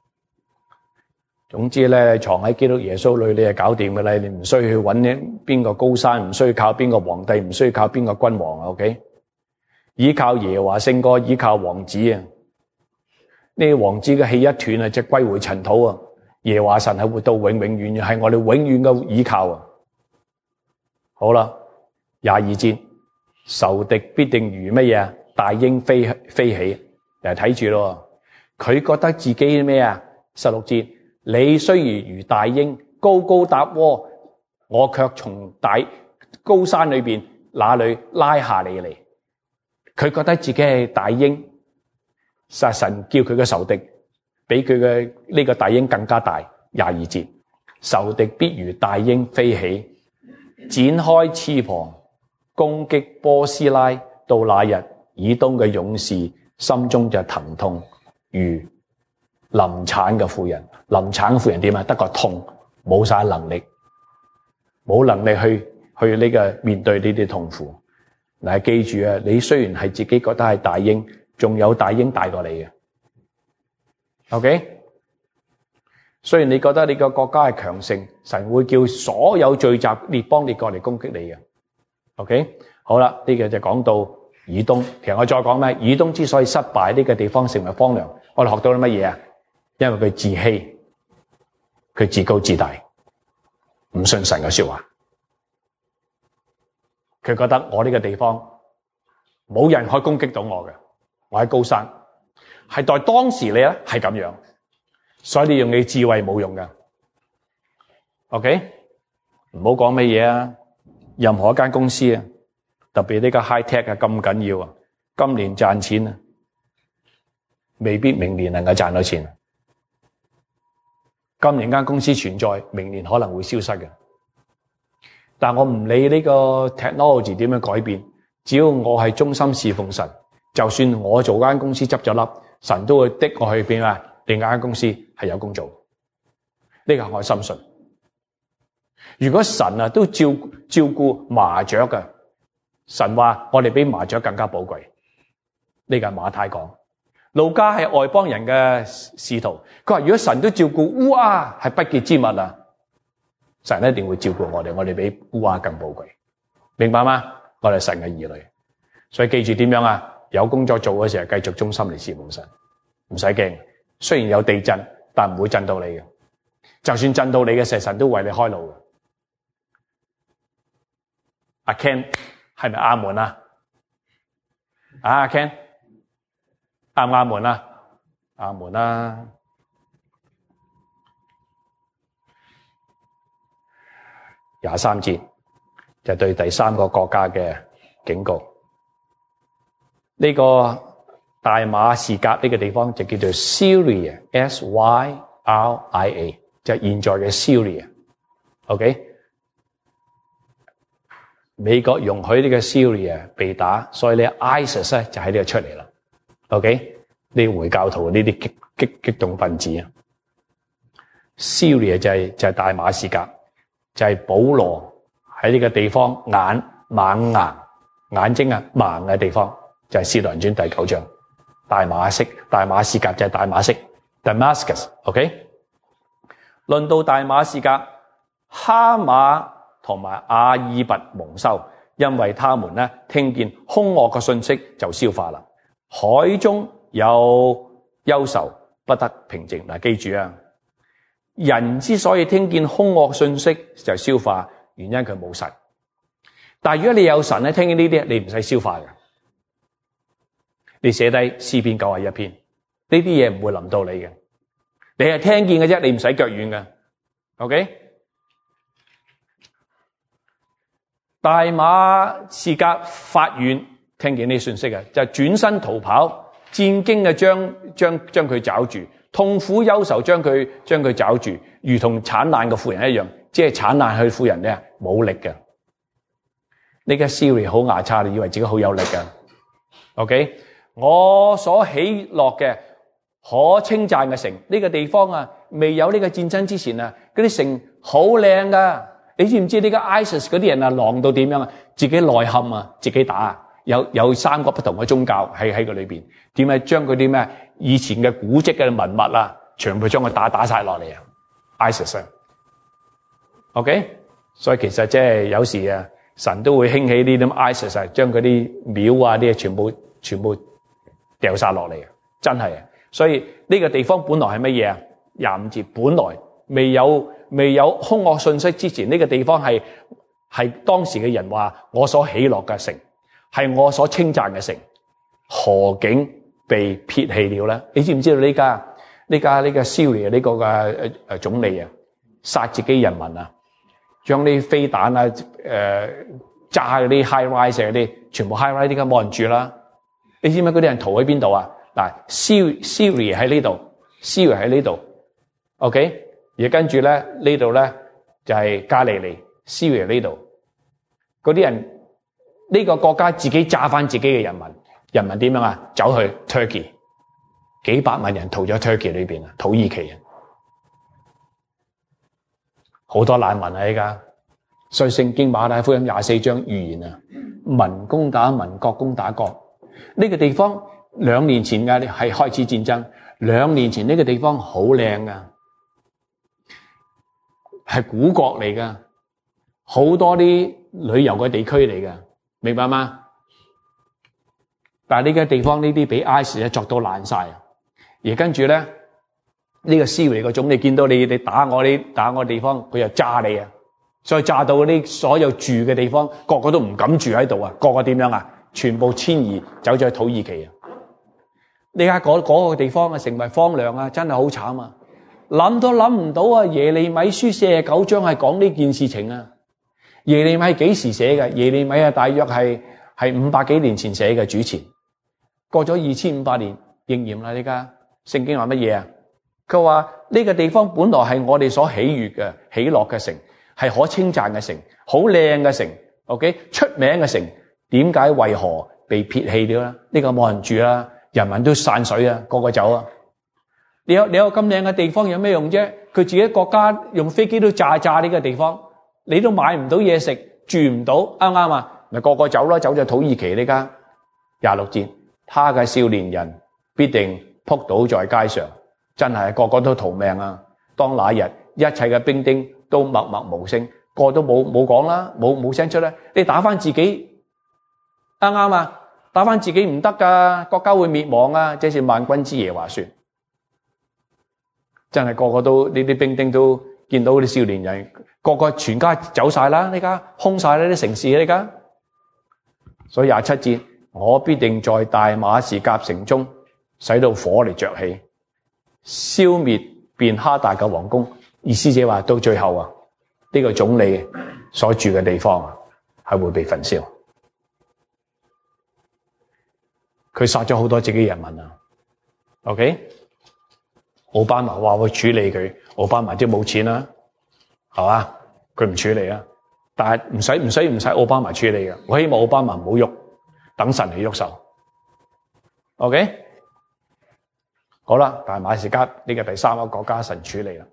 總之咧，藏喺基督耶穌裏，你係搞掂嘅啦，你唔需要去揾邊個高山，唔需要靠邊個皇帝，唔需要靠邊個君王啊 ，OK？ 依靠耶和華勝過依靠王子啊！呢個王子嘅氣一斷啊，即係歸回塵土啊！耶和華神係活到永永遠遠，係我哋永遠嘅依靠啊！好啦，22節，仇敵必定如乜嘢？大鷹飛起，嚟睇住咯。佢覺得自己咩啊？16節，你雖然如大鷹，高高搭窩，我卻從大高山裏邊那裏拉下你嚟。佢覺得自己係大鷹，神叫佢嘅仇敵比佢嘅呢個大鷹更加大。22節，仇敵必如大鷹飛起，展開翅膀攻擊波斯拉。到那日，以東嘅勇士心中就疼痛，如臨產嘅婦人。臨產嘅婦人點啊？得個痛，冇晒能力，冇能力去呢個面對呢啲痛苦。嗱，記住啊，你雖然係自己覺得係大鷹，仲有大鷹大過你嘅。OK， 雖然你覺得你個國家係強盛，神會叫所有聚集列邦列國嚟攻擊你嘅。OK， 好啦，呢個就講到以東。其實我再講咩？以東之所以失敗，呢個地方成為荒涼，我哋學到啲乜嘢啊？因為佢自欺，佢自高自大，唔信神嘅說話。佢覺得我呢個地方冇人可以攻擊到我嘅，我喺高山，係代當時你咧係咁樣，所以你用你智慧冇用㗎。OK， 唔好講乜嘢啊！任何一間公司啊，特別呢個 high tech 啊咁緊要啊，今年賺錢啊，未必明年能夠賺到錢。今年間公司存在，明年可能會消失嘅。但我唔理呢個 technology 點樣改變，只要我係忠心侍奉神，就算我做間公司執咗笠，神都會的我去變啊，另外間公司係有工做。呢個係我深信。如果神啊都照顧麻雀嘅，神話我哋比麻雀更加寶貴。呢個係馬太講。路加係外邦人嘅使徒，佢話如果神都照顧烏鴉係不潔之物啊，神一定會照顧我哋，我哋比烏鴉更寶貴，明白嗎？我哋係神嘅兒女， 所以記住點樣啊？有工作做嘅時候，繼續忠心嚟侍奉神，唔使驚。雖然有地震，但唔會震到你嘅。就算震到你嘅時候，神都為你開路嘅。阿 Ken 係咪阿門啊？阿 Ken 啱唔啱門啊？阿門啦。23節就對第三個國家嘅警告。呢個大馬士革呢個地方就叫做 Syria， S-Y-R-I-A， 就係現在嘅 Syria。OK， 美國容許呢個 Syria 被打，所以呢 ISIS 咧就喺呢度出嚟啦。OK， 呢回教徒呢啲激動分子啊 ，Syria 就係大馬士革。就係保羅喺呢個地方眼睛盲嘅地方，就係《使徒行傳》第9章。大馬士革就係大馬色 Damascus。OK， 論到大馬士革，哈馬同埋阿爾拔蒙羞，因為他們咧聽見兇惡嘅信息就消化啦。海中有憂愁，不得平靜。嗱，記住啊！人之所以聽見兇惡信息就消化，原因佢冇神。但係如果你有神咧，聽見呢啲你唔使消化嘅。你寫低詩篇91篇，呢啲嘢唔會臨到你嘅。你係聽見嘅啫，你唔使腳軟嘅。OK， 大馬士革法院聽見呢啲信息嘅，就轉身逃跑，戰驚嘅將佢抓住。痛苦憂愁將佢抓住，如同產難嘅婦人一樣，即係產難去婦人咧冇力嘅。呢個 Syria 好牙擦，你以為自己好有力嘅。OK， 我所喜樂嘅可稱讚嘅城，呢個地方啊，未有呢個戰爭之前啊，嗰啲城好靚噶。你知唔知呢個 ISIS 嗰啲人啊，狼到點樣啊？自己內陷啊，自己打啊。有3個不同嘅宗教喺個裏邊，點解將嗰啲咩以前嘅古蹟嘅文物啊，全部將佢打晒落嚟啊 ！ISIS，OK， 所以其實即係有時啊，神都會興起呢啲 ISIS 啊，將嗰啲廟啊啲嘢全部掉晒落嚟啊！真係啊！所以呢個地方本來係乜嘢啊？25節本來未有兇惡信息之前，呢個地方係當時嘅人話我所喜樂嘅城。係我所稱讚嘅城，何竟被撇棄了咧？你知唔知道呢家 Syria 呢個嘅總理啊，殺自己人民啊，將啲飛彈啊炸嗰啲 high rise 嗰啲，全部 high rise 呢家冇人住啦。你知唔知嗰啲人逃喺邊度啊？嗱 ，Syria 喺呢度 ，Syria 喺呢度 ，OK， 而跟住咧呢度咧就係加利利 ，Syria 呢度嗰啲人。呢個國家自己炸翻自己嘅人民，人民點樣啊？走去 Turkey， 幾百萬人逃咗 Turkey 裏邊啊，土耳其人好多難民啊！依家所以聖經馬太福音24章預言啊，民攻打民，國攻打國。呢個地方2年前嘅係開始戰爭，2年前呢個地方好靚噶，係古國嚟噶，好多啲旅遊嘅地區嚟噶。明白嗎？但係呢個地方呢啲俾 ISIS 作到爛晒，而跟住咧呢個 Syria 個總理見到你打我地方，佢又炸你啊！所以炸到嗰啲所有住嘅地方，個個都唔敢住喺度啊！個個點樣啊？全部遷移走咗去土耳其啊！你睇嗰個地方啊，成為荒涼啊，真係好慘啊！諗都諗唔到啊！耶利米書49章係講呢件事情啊！耶利米係幾時寫嘅？耶利米啊，大約係500幾年前寫嘅主前，過咗2500年應驗啦。呢家聖經話乜嘢啊？佢話呢個地方本來係我哋所喜悅嘅喜樂嘅城，係可稱讚嘅城，好靚嘅城 ，OK， 出名嘅城，點解為何被撇棄了咧？呢個冇人住啦，人民都散水啊，個個走啊！你有咁靚嘅地方有咩用啫？佢自己國家用飛機都炸呢個地方。你都買唔到嘢食，住唔到，啱唔啱啊？咪個個走啦，走咗土耳其呢家。26節，他嘅少年人必定仆倒在街上，真係個個都逃命啊！當那日，一切嘅兵丁都默默無聲，個都冇講啦，冇聲出啦。你打翻自己，啱唔啱啊？ 打返自己唔得㗎，國家會滅亡啊！這是萬軍之耶和華說。真係個個都呢啲兵丁都見到啲少年人，個個全家走晒啦，呢家空晒啦啲城市呢家。所以27節，我必定在大馬士革城中使到火嚟着起，消滅便哈達嘅王宮。意思即係話到最後啊，呢個總理所住嘅地方啊，係會被焚燒。佢殺咗好多自己人民啊。OK， 奧巴馬話會處理佢，奧巴馬即係冇錢啦，係嘛？佢唔處理啊。但係唔使奧巴馬處理嘅。我希望奧巴馬唔好喐，等神嚟喐手。OK， 好啦，大馬士革呢個第三個國家神處理啦。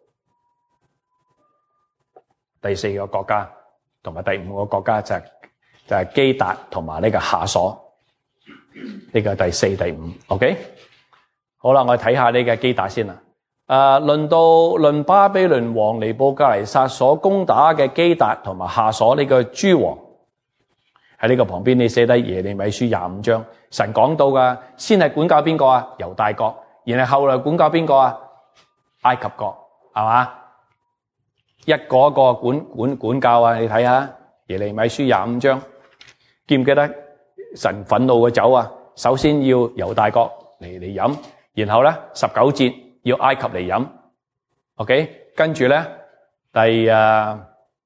第四個國家同埋第五個國家就係基達同埋呢個夏瑣，呢個第四、第五。OK， 好啦，我哋睇下呢個基達先啦。論巴比倫王尼布甲尼撒所攻打嘅基達同埋夏瑣呢個諸王，喺呢個旁邊你寫低耶利米書25章，神講到噶，先係管教邊個啊？猶大國，然後後來管教邊個啊？埃及國，係嘛？一個一個管教啊！你睇下耶利米書25章，記唔記得神憤怒嘅酒啊？首先要猶大國嚟飲，然後咧19節要埃及嚟飲 ，OK， 跟住咧第20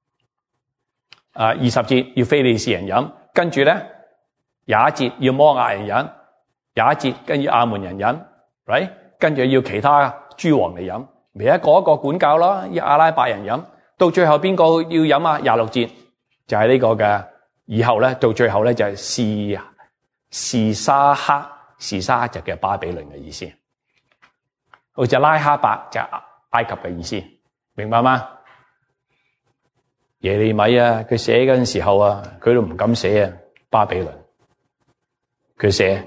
節要非利士人飲，跟住咧21節要摩押人飲，21節跟住亞捫人飲 ，right， 跟住要其他諸王嚟飲，咪一個一個管教咯，要阿拉伯人飲，到最後邊個要飲啊？26節就係呢個嘅，以後咧到最後咧就係示沙克，示沙克就叫巴比倫嘅意思。好似拉哈伯就係埃及嘅意思，明白嗎？耶利米啊，佢寫嗰陣時候啊，佢都唔敢寫啊巴比倫，佢寫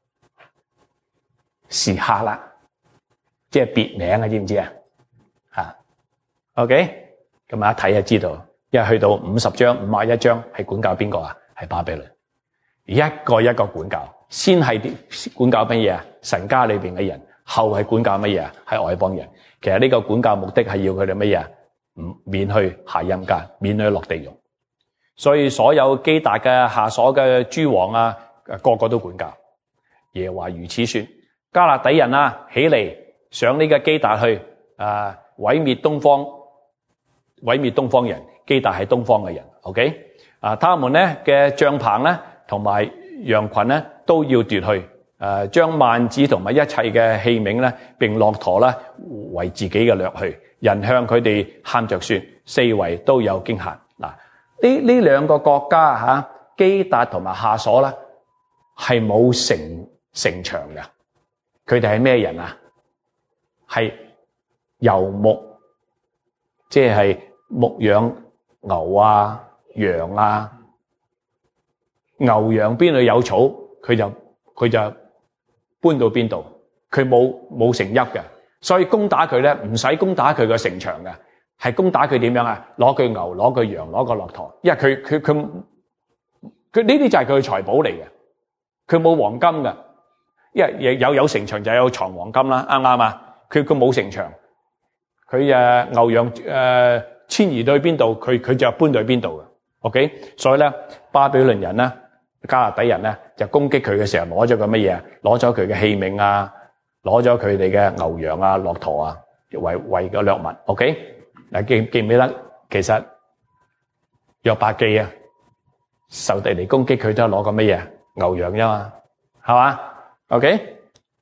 示哈啦，即係別名啊，知唔知啊？吓 ，OK， 咁一睇就知道，因為去到50章、51章係管教邊個啊？係巴比倫，一個一個管教，先係管教乜嘢啊？神家裏邊嘅人。後係管教乜嘢啊？係外邦人。其實呢個管教目的係要佢哋乜嘢啊？免去下陰間，免去落地獄。所以所有基達嘅夏瑣嘅諸王啊，個個都管教。耶和華如此說：迦勒底人啊，起嚟上呢個基達去，毀滅東方人。基達係東方嘅人。OK， 他們咧嘅帳棚咧，同埋羊群咧，都要奪去。將幔子同埋一切嘅器皿咧，並駱駝咧為自己嘅掠去。人向佢哋喊着說：四圍都有驚嚇。嗱，呢兩個國家吓，基達同埋夏瑣咧，係冇城牆嘅。佢哋係咩人啊？係游牧，即係牧養牛啊、羊啊。牛羊邊度有草，佢就搬到邊度，佢冇城邑嘅，所以攻打佢咧，唔使攻打佢個城牆嘅，係攻打佢點樣啊？攞佢牛，攞佢羊，攞個駱駝，因為佢呢啲就係佢嘅財寶嚟嘅，佢冇黃金嘅，因為有城牆就有藏黃金啦，啱唔啱啊？佢冇城牆，佢牛羊遷移到去邊度，佢就搬到去邊度嘅 ，OK， 所以咧巴比倫人咧。迦勒底人咧就攻擊佢嘅時候攞咗個乜嘢啊？攞咗佢嘅器皿啊，攞咗佢哋嘅牛羊啊、駱駝啊，為個掠物。OK， 嗱記唔記得？其實約伯記啊，仇敵嚟攻擊佢都係攞個乜嘢？牛羊啫嘛，係嘛 ？OK，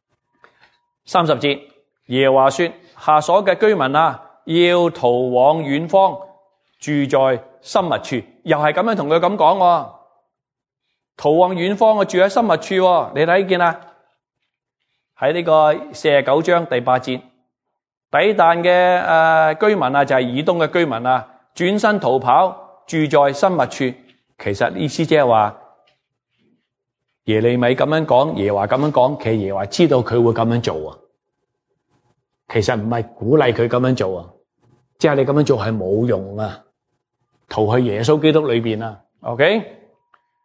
30節，耶和華說：夏瑣嘅居民啊，要逃往遠方，住在深密處。又係咁樣同佢咁講喎。逃往遠方，我住喺深密處，你睇見啦？喺呢個49章第8節，底但嘅居民啊，就係以東嘅居民啊，轉身逃跑，住在深密處。其實意思即係話耶利米咁樣講，耶和華咁樣講，其實耶和華知道佢會咁樣做啊。其實唔係鼓勵佢咁樣做啊，即係你咁樣做係冇用啊，逃去耶穌基督裏邊啊。OK。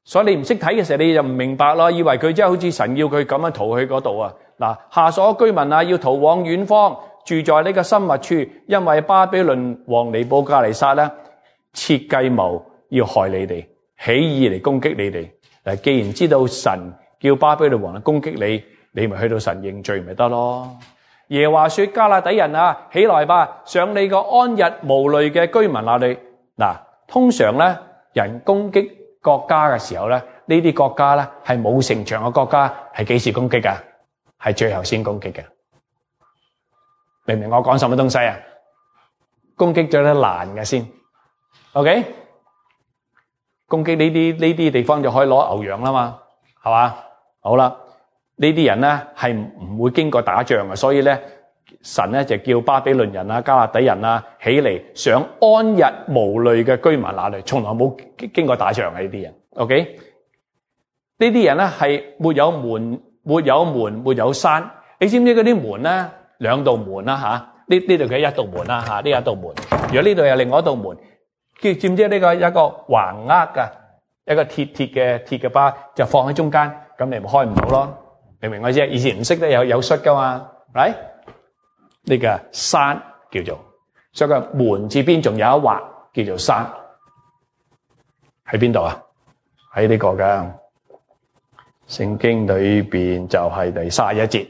所以你唔識睇嘅時候，你就唔明白咯，以為佢真係好似神要佢咁樣逃去嗰度啊！嗱，夏瑣居民啊，要逃往遠方，住在呢個深密處，因為巴比倫王尼布甲尼撒咧設計謀要害你哋，起意嚟攻擊你哋。嗱，既然知道神叫巴比倫王嚟攻擊你，你咪去到神認罪咪得咯。耶和華說：加勒底人啊，起來吧，上你個安逸無慮嘅居民那裏。嗱，通常咧人攻擊國家嘅時候咧，呢啲國家咧係冇城牆嘅國家，係幾時攻擊噶？係最後先攻擊嘅。明唔明我講什麼東西啊？攻擊咗啲難嘅先 ，OK？ 攻擊呢啲地方就可以攞牛羊啦嘛，係嘛？好啦，呢啲人咧係唔會經過打仗嘅，所以咧神咧就叫巴比倫人啊、加勒底人啊起嚟上安逸無慮嘅居民那裏，從來冇經過打仗嘅呢啲人。OK？ 呢啲人咧係沒有門、沒有山。你知唔知嗰啲門咧？兩道門啦吓，呢度嘅一道門啦吓，呢一道門。如果呢度有另外一道門，知唔知呢個一個橫握噶，一個鐵嘅巴就放喺中間，咁你咪開唔到咯。明唔明我意思？以前唔識得有摔噶嘛，係呢個山叫做，所以個門字邊仲有一劃叫做山，喺邊度啊？喺呢個嘅聖經裏邊就係第31節。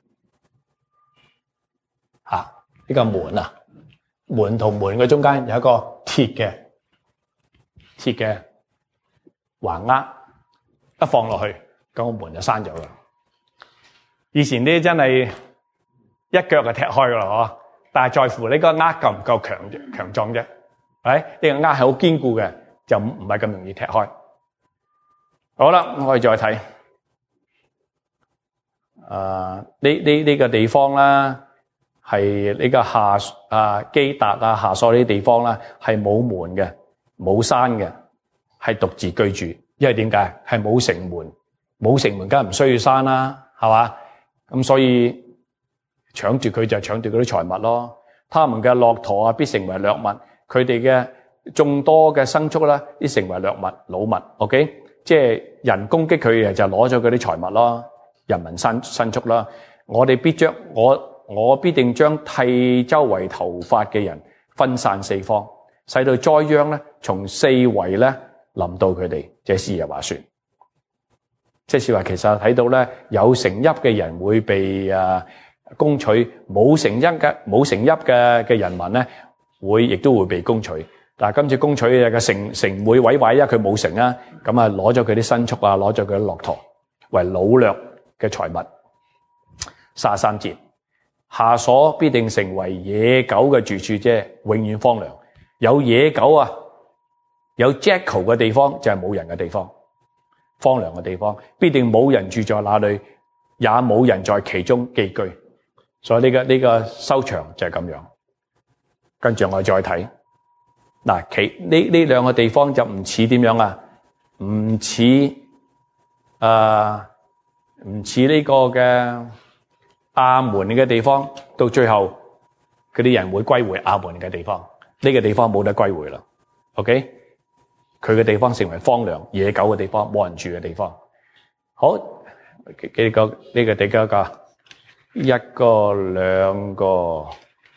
呢個門啊，門同門嘅中間有一個鐵嘅橫握，一放落去，咁個門就閂咗啦。以前啲真係一腳就踢開噶啦，嗬！但係在乎呢個握夠唔夠強壯啫，係呢個握係好堅固嘅，就唔係咁容易踢開。好啦，我哋再睇，呢個地方啦。係呢個基達啊、夏瑣呢啲地方啦，係冇門嘅、冇山嘅，係獨自居住。因為點解？係冇城門，冇城門梗係唔需要山啦，係嘛？咁所以搶奪佢就搶奪嗰啲財物咯。他們嘅駱駝啊，必成為掠物；佢哋嘅眾多嘅牲畜啦，必成為掠物、擄物。OK， 即係人攻擊佢嘅就攞咗佢啲財物咯，人民牲畜啦。我必定將剃周圍頭髮嘅人分散四方，使到災殃咧從四圍咧臨到佢哋。這是耶和華說，即是話其實睇到咧有城邑嘅人會被攻取，冇城邑嘅人民咧亦都會被攻取。但係今次攻取嘅城會毀壞，因為佢冇城啊，咁啊攞咗佢啲牲畜啊，攞咗佢啲駱駝為擄掠嘅財物。33節。夏瑣必定成為野狗嘅住處啫，永遠荒涼。有野狗啊，有 jackal 嘅地方就係冇人嘅地方，荒涼嘅地方，必定冇人住在那裏，也冇人在其中寄居。所以呢個收場就係咁樣。跟住我再睇，嗱，呢兩個地方就唔似點樣啊？唔似呢個嘅亞門嘅地方，到最後嗰啲人會歸回亞門嘅地方，呢個地方冇得歸回啦。OK， 佢嘅地方成為荒涼野狗嘅地方，冇人住嘅地方。好，幾個呢個第幾個？一個、兩個、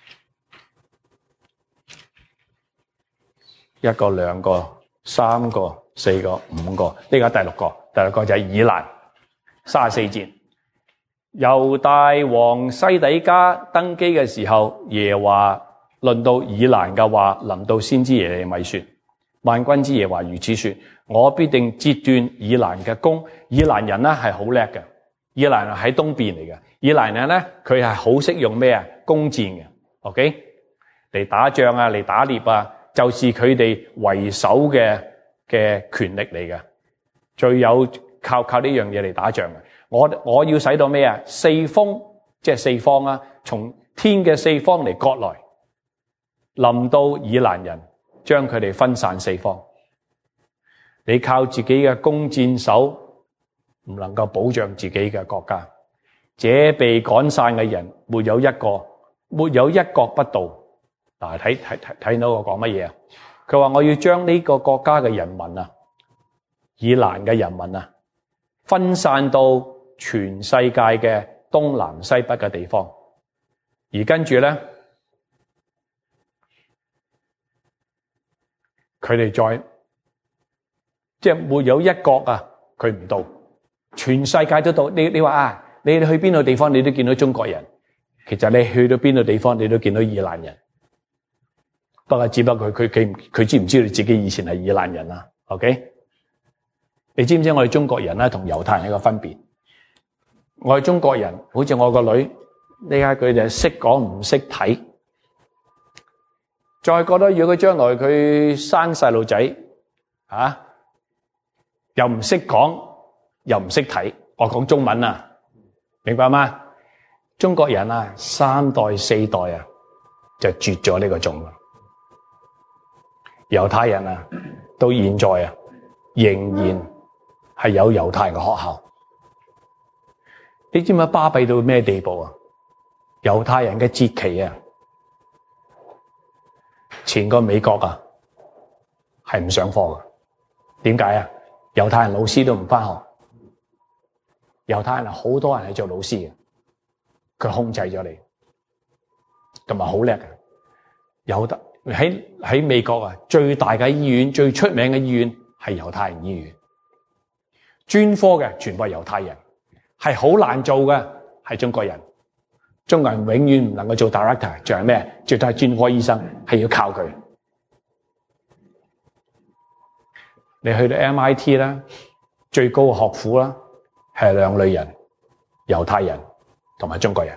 三個、四個、五個，呢個第六個。第六個就係以蘭，34節。猶大王西底家登基嘅時候，耶和華論到以蘭嘅話，臨到先知耶利米說：萬軍之耶和華如此說，我必定截斷以蘭嘅弓。以蘭人咧係好叻嘅，以蘭人喺東邊嚟嘅。以蘭人咧佢係好識用咩啊？弓箭嘅 ，OK 嚟打仗啊，嚟打獵啊，就是佢哋為首嘅權力嚟嘅，最有靠呢樣嘢嚟打仗嘅。我要使到咩啊？四風即係四方啊，從天嘅四方嚟割來，臨到以蘭人，將佢哋分散四方。你靠自己嘅弓箭手唔能夠保障自己嘅國家。這被趕散嘅人沒有一國不到。嗱，睇到我講乜嘢啊？佢話我要將呢個國家嘅人民啊， 以攔嘅人民啊，分散到全世界嘅東南西北嘅地方，而跟住咧，佢哋再即係沒有一國啊，佢唔到，全世界都到。你話啊，你去邊度地方你都見到中國人，其實你去到邊度地方你都見到以攔人。不過只不過佢知唔知道自己以前係以攔人啊 ？OK？ 你知唔知我哋中國人咧同猶太人有個分別？我哋中國人好似我個女，呢家佢哋識講唔識睇。再覺得如果佢將來佢生細路仔啊，又唔識講又唔識睇，我講中文啊，明白嗎？中國人啊，3代4代啊就絕咗呢個種。猶太人啊，到現在啊仍然係有猶太人嘅學校。你知唔知巴閉到咩地步啊？猶太人嘅節期啊，前個美國啊係唔上課嘅。點解啊？猶太人老師都唔返學。猶太人好多人係做老師嘅，佢控制咗你，同埋好叻嘅。有得喺美國啊，最大嘅醫院、最出名嘅醫院係猶太人醫院，專科嘅全部係猶太人，係好難做嘅係中國人。中國人永遠唔能夠做 director， 就係咩？最多係專科醫生，係要靠佢。你去到 MIT 啦，最高學府啦，係兩類人，猶太人同埋中國人。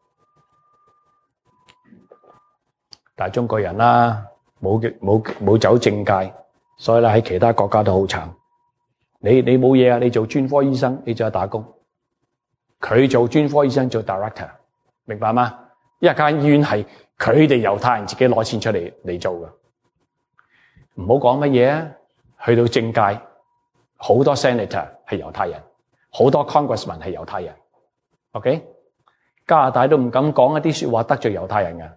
但係中國人啦，冇走正界，所以咧喺其他國家都好慘。你冇嘢啊，你做專科醫生，你就去打工。佢做專科醫生做 director， 明白嗎？一間醫院係佢哋猶太人自己攞錢出嚟做嘅。唔好講乜嘢啊，去到政界，好多 senator 係猶太人，好多 congressman 係猶太人。OK， 加拿大都唔敢講一啲說話得罪猶太人嘅。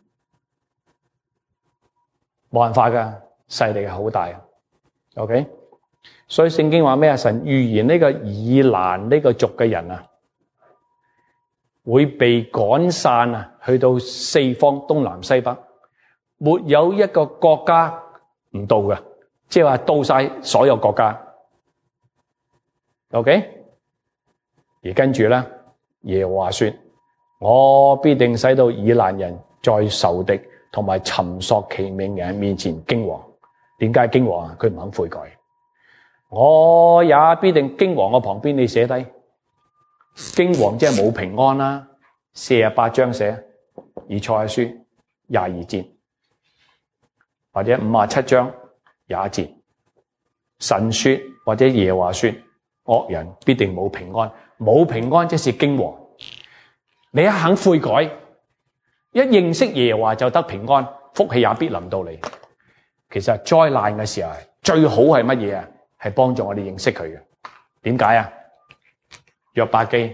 冇辦法噶，勢力係好大。OK， 所以聖經話咩啊？神預言呢個以攔呢個族嘅人啊，會被趕散啊，去到四方東南西北，沒有一個國家唔到嘅，即係話到晒所有國家。OK， 而跟住咧，耶和華說：我必定使到以攔人在仇敵同埋尋索其命人面前驚惶。點解驚惶啊？佢唔肯悔改。我也必定驚惶。我旁邊你寫低驚惶，即係冇平安啦。48章寫以賽亞書22節，或者57章21節。神說或者耶和華說，惡人必定冇平安。冇平安即是驚惶。你一肯悔改，一認識耶和華就得平安，福氣也必臨到你。其實災難嘅時候最好係乜嘢啊？係幫助我哋認識佢嘅。點解啊？約伯記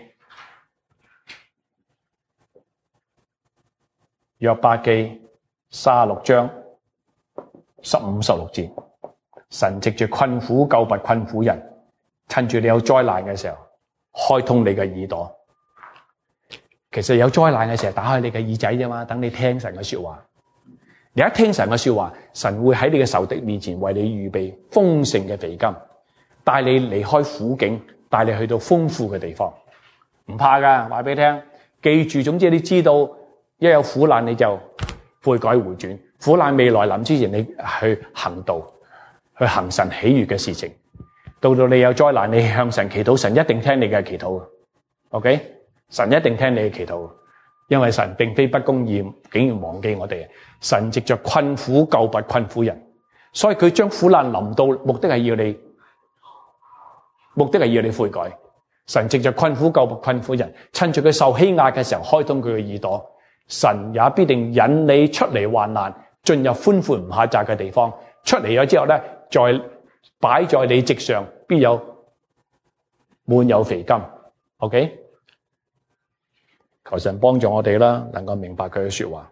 36章15、16節，神藉住困苦救拔困苦人，趁住你有災難嘅時候，開通你嘅耳朵。其實有災難嘅時候，打開你嘅耳仔啫嘛，等你聽神嘅說話。你一聽神嘅說話，神會喺你嘅仇敵面前為你預備豐盛嘅肥甘，帶你離開苦境，帶你去到豐富嘅地方。唔怕噶，話俾你聽，記住，總之你知道，一有苦難你就悔改回轉。苦難未來臨之前，你去行道，去行神喜悅嘅事情。到你有災難，你向神祈禱，神一定聽你嘅祈禱。OK， 神一定聽你嘅祈禱。因為神並非不公義，竟然忘記我哋。神藉着困苦救拔困苦人，所以佢將苦難臨到，目的係要你悔改。神藉着困苦救拔困苦人，趁住佢受欺壓嘅時候，開通佢嘅耳朵。神也必定引你出嚟患難，進入寬闊唔狹窄嘅地方。出嚟咗之後咧，再擺在你席上，必有滿有肥甘。OK。求神幫助我哋啦，能夠明白佢嘅說話。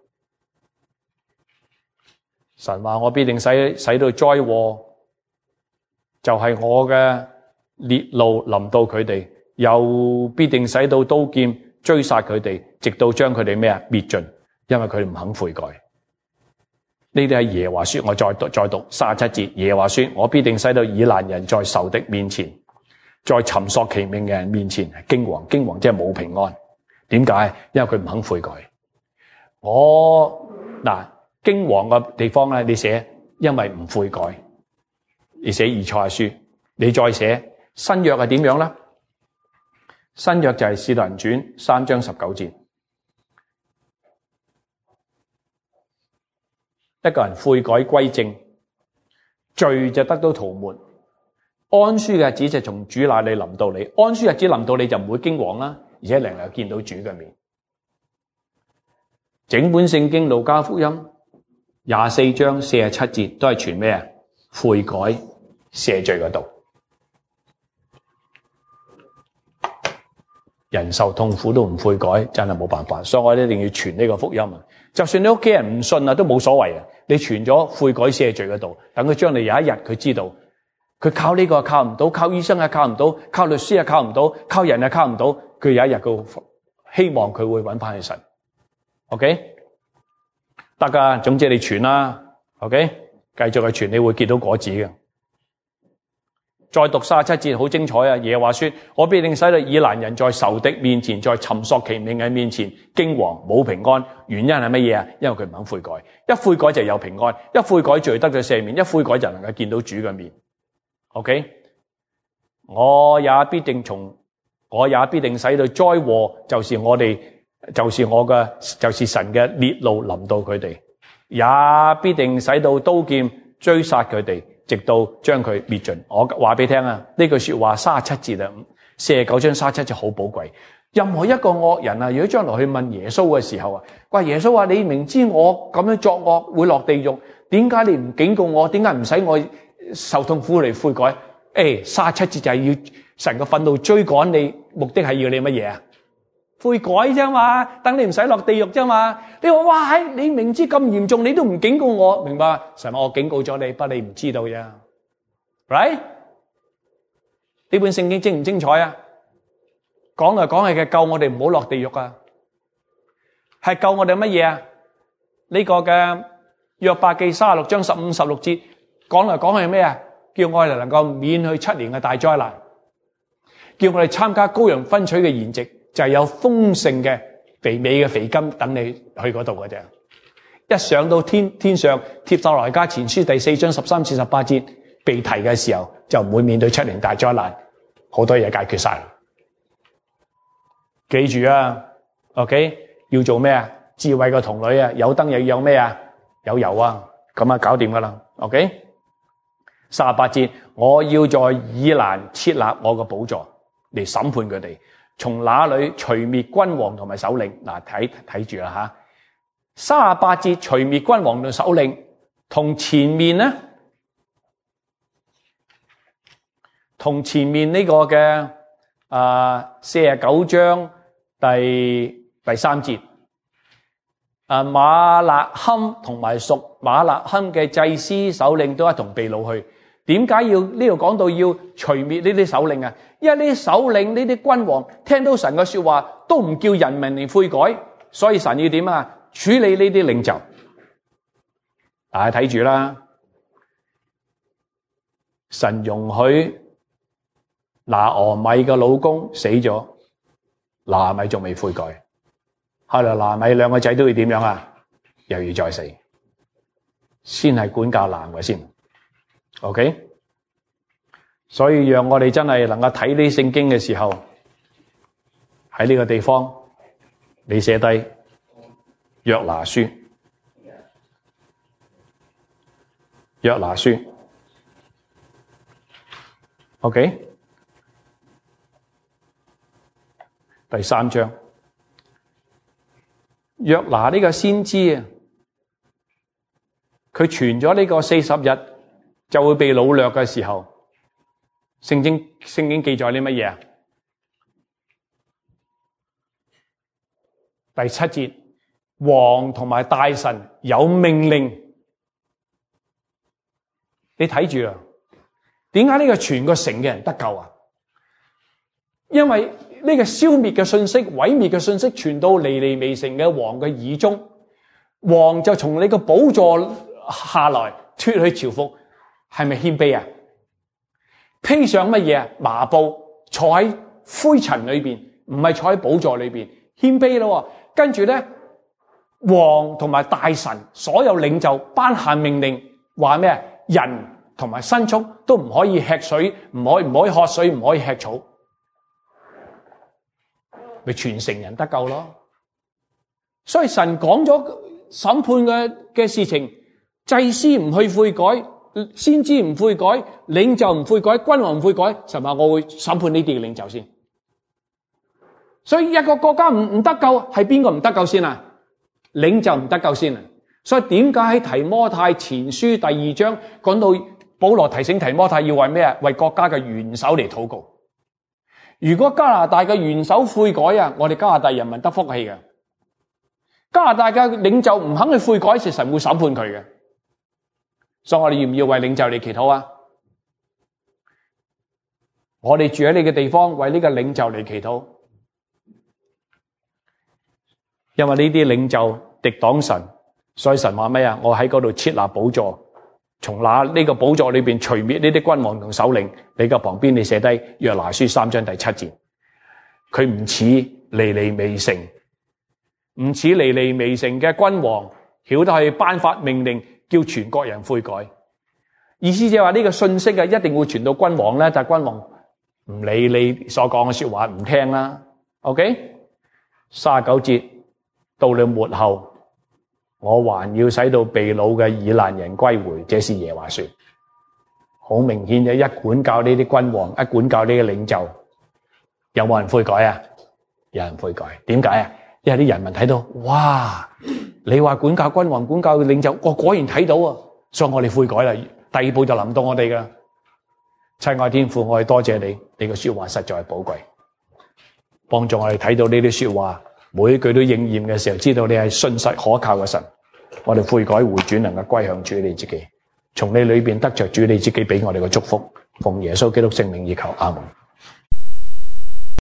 神話我必定使到災禍就係我嘅烈怒臨到佢哋，又必定使到刀劍追殺佢哋，直到將佢哋咩啊滅盡，因為佢哋唔肯悔改。呢啲係耶和華說，我再讀37節，耶和華說，我必定使到以攔人在仇敵面前，在尋索其命嘅人面前驚惶，驚惶即係冇平安。點解？因為佢唔肯悔改。驚惶嘅地方咧，你寫因為唔悔改，你寫以賽亞書，你再寫新約係點樣咧？新約就係使徒行傳3章19節，一個人悔改歸正，罪就得到塗抹，安舒嘅日子就從主那裏臨到你。安舒日子臨到你就唔會驚惶啦，而且能夠見到主嘅面。整本聖經路加福音24章47節都係傳咩啊？悔改赦罪嗰度。人受痛苦都唔悔改，真係冇辦法。所以我哋一定要傳呢個福音啊！就算你屋企人唔信啊，都冇所謂啊！你傳咗悔改赦罪嗰度，等佢將來有一日佢知道，佢靠呢個靠唔到，靠醫生係靠唔到，靠律師係靠唔到，靠人係靠唔到，佢有一日佢希望佢會揾翻去神。OK， 得噶，總之你傳啦。OK， 繼續去傳，你會結到果子嘅。再讀37節，好精彩啊！耶和華說，我必定使到以攔人在仇敵面前，在尋索其命嘅面前驚惶冇平安。原因係乜嘢啊？因為佢唔肯悔改，一悔改就有平安，一悔改罪得咗赦免，一悔改就能夠見到主嘅面。OK， 我也必定使到災禍，就是神嘅烈怒臨到佢哋，也必定使到刀劍追殺佢哋，直到將佢滅盡。我話俾你聽啊，呢句說話37節啊，49章37節好寶貴。任何一個惡人啊，如果將來去問耶穌嘅時候啊，話耶穌話，你明知我咁樣作惡會落地獄，點解你唔警告我？點解唔使我受痛苦嚟悔改？37節就係要神嘅憤怒追趕你，目的係要你乜嘢啊？悔改啫嘛，等你唔使落地獄啫嘛。你話哇，你明知咁嚴重，你都唔警告我，明白？神話我警告咗你，不過你唔知道啫。Right？ 呢本聖經精唔精彩啊？講嚟講去嘅救我哋唔好落地獄啊，係救我哋乜嘢啊？呢個嘅約伯記36章15、16節講嚟講去係咩啊？叫我哋能夠免去7年嘅大災難，叫我哋參加羔羊分取嘅筵席，就係有豐盛嘅肥美嘅肥甘等你去嗰度嘅啫。一上到天上，帖撒羅尼迦前書第4章13至18節被提嘅時候，就唔會面對7年大災難，好多嘢解決晒。記住啊 ，OK， 要做咩啊？智慧嘅童女啊，有燈又要有咩啊？有油啊，咁啊搞掂噶啦。OK，38節，我要在以攔設立我嘅寶座嚟審判佢哋。從那裏除滅君王同埋首領。嗱，睇住啦吓。38節除滅君王同首領，同前面呢？同前面呢個嘅49章第3節。馬勒堪同埋屬馬勒堪嘅祭司首領都一同被擄去。點解要呢度講到要除滅呢啲首領啊？因為呢啲首領呢啲君王聽到神嘅說話都唔叫人民嚟悔改，所以神要點啊？處理呢啲領袖。大家睇住啦，神容許拿俄米嘅老公死咗，拿俄米仲未悔改，後來拿俄米兩個仔都要點樣啊？又要再死，先係管教男嘅先。OK， 所以讓我哋真係能夠睇呢聖經嘅時候，喺呢個地方你寫低約拿書，約拿書 OK， 第3章，約拿呢個先知啊，佢傳咗呢個40日就會被擄掠嘅時候，聖經記載啲乜嘢啊？第7節，王同埋大臣有命令，你睇住啊！ 點解呢個全個城嘅人得救啊？因為呢個消滅嘅信息、毀滅嘅信息傳到尼尼微城嘅王嘅耳中，王就從你個寶座下來脱去朝服，係咪謙卑啊？披上乜嘢啊？麻布，坐喺灰塵裏邊，唔係坐喺寶座裏邊，謙卑咯。跟住咧，王同埋大臣所有領袖頒下命令，話咩？人同埋牲畜都唔可以吃水，唔可以喝水，唔可以吃草，咪全城人得救咯。所以神講咗審判嘅事情，祭司唔去悔改，先知唔悔改，領袖唔悔改，君王唔悔改，神話我會審判呢啲嘅領袖先。所以一個國家唔得救，係邊個唔得救先啊？領袖唔得救先啊！所以點解喺提摩太前書第2章講到保羅提醒提摩太要為咩啊？為國家嘅元首嚟禱告。如果加拿大嘅元首悔改啊，我哋加拿大人民得福氣嘅。加拿大嘅領袖唔肯去悔改，神會審判佢嘅。所以我哋要唔要為領袖嚟祈禱啊？我哋住喺你嘅地方，為呢個領袖嚟祈禱。因為呢啲領袖敵擋神，所以神話咩啊？我喺嗰度設立寶座，從呢個寶座裏邊除滅呢啲君王同首領。你嘅旁邊你寫低約拿書3章第7節，佢唔似尼尼微城，唔似尼尼微城嘅君王曉得去頒發命令，叫全國人悔改。意思就係話呢個信息啊，一定會傳到君王咧，但係君王唔理你所講嘅說話，唔聽啦。OK， 39節。到了末後，我還要使到被擄嘅以攔人歸回，這是耶和華說。好明顯嘅，一管教呢啲君王，一管教呢啲領袖，有冇人悔改啊？有人悔改，點解啊？因為啲人民睇到，哇！你話管教君王、管教領袖，我果然睇到啊，所以我哋悔改啦。第二步就臨到我哋噶。親愛天父，我哋多謝你，你嘅說話實在係寶貴，幫助我哋睇到呢啲說話。每一句都應驗嘅時候，知道你係信實可靠嘅神，我哋悔改回轉，能夠歸向主你自己，從你裏邊得着主你自己俾我哋嘅祝福，奉耶穌基督聖名而求，阿門。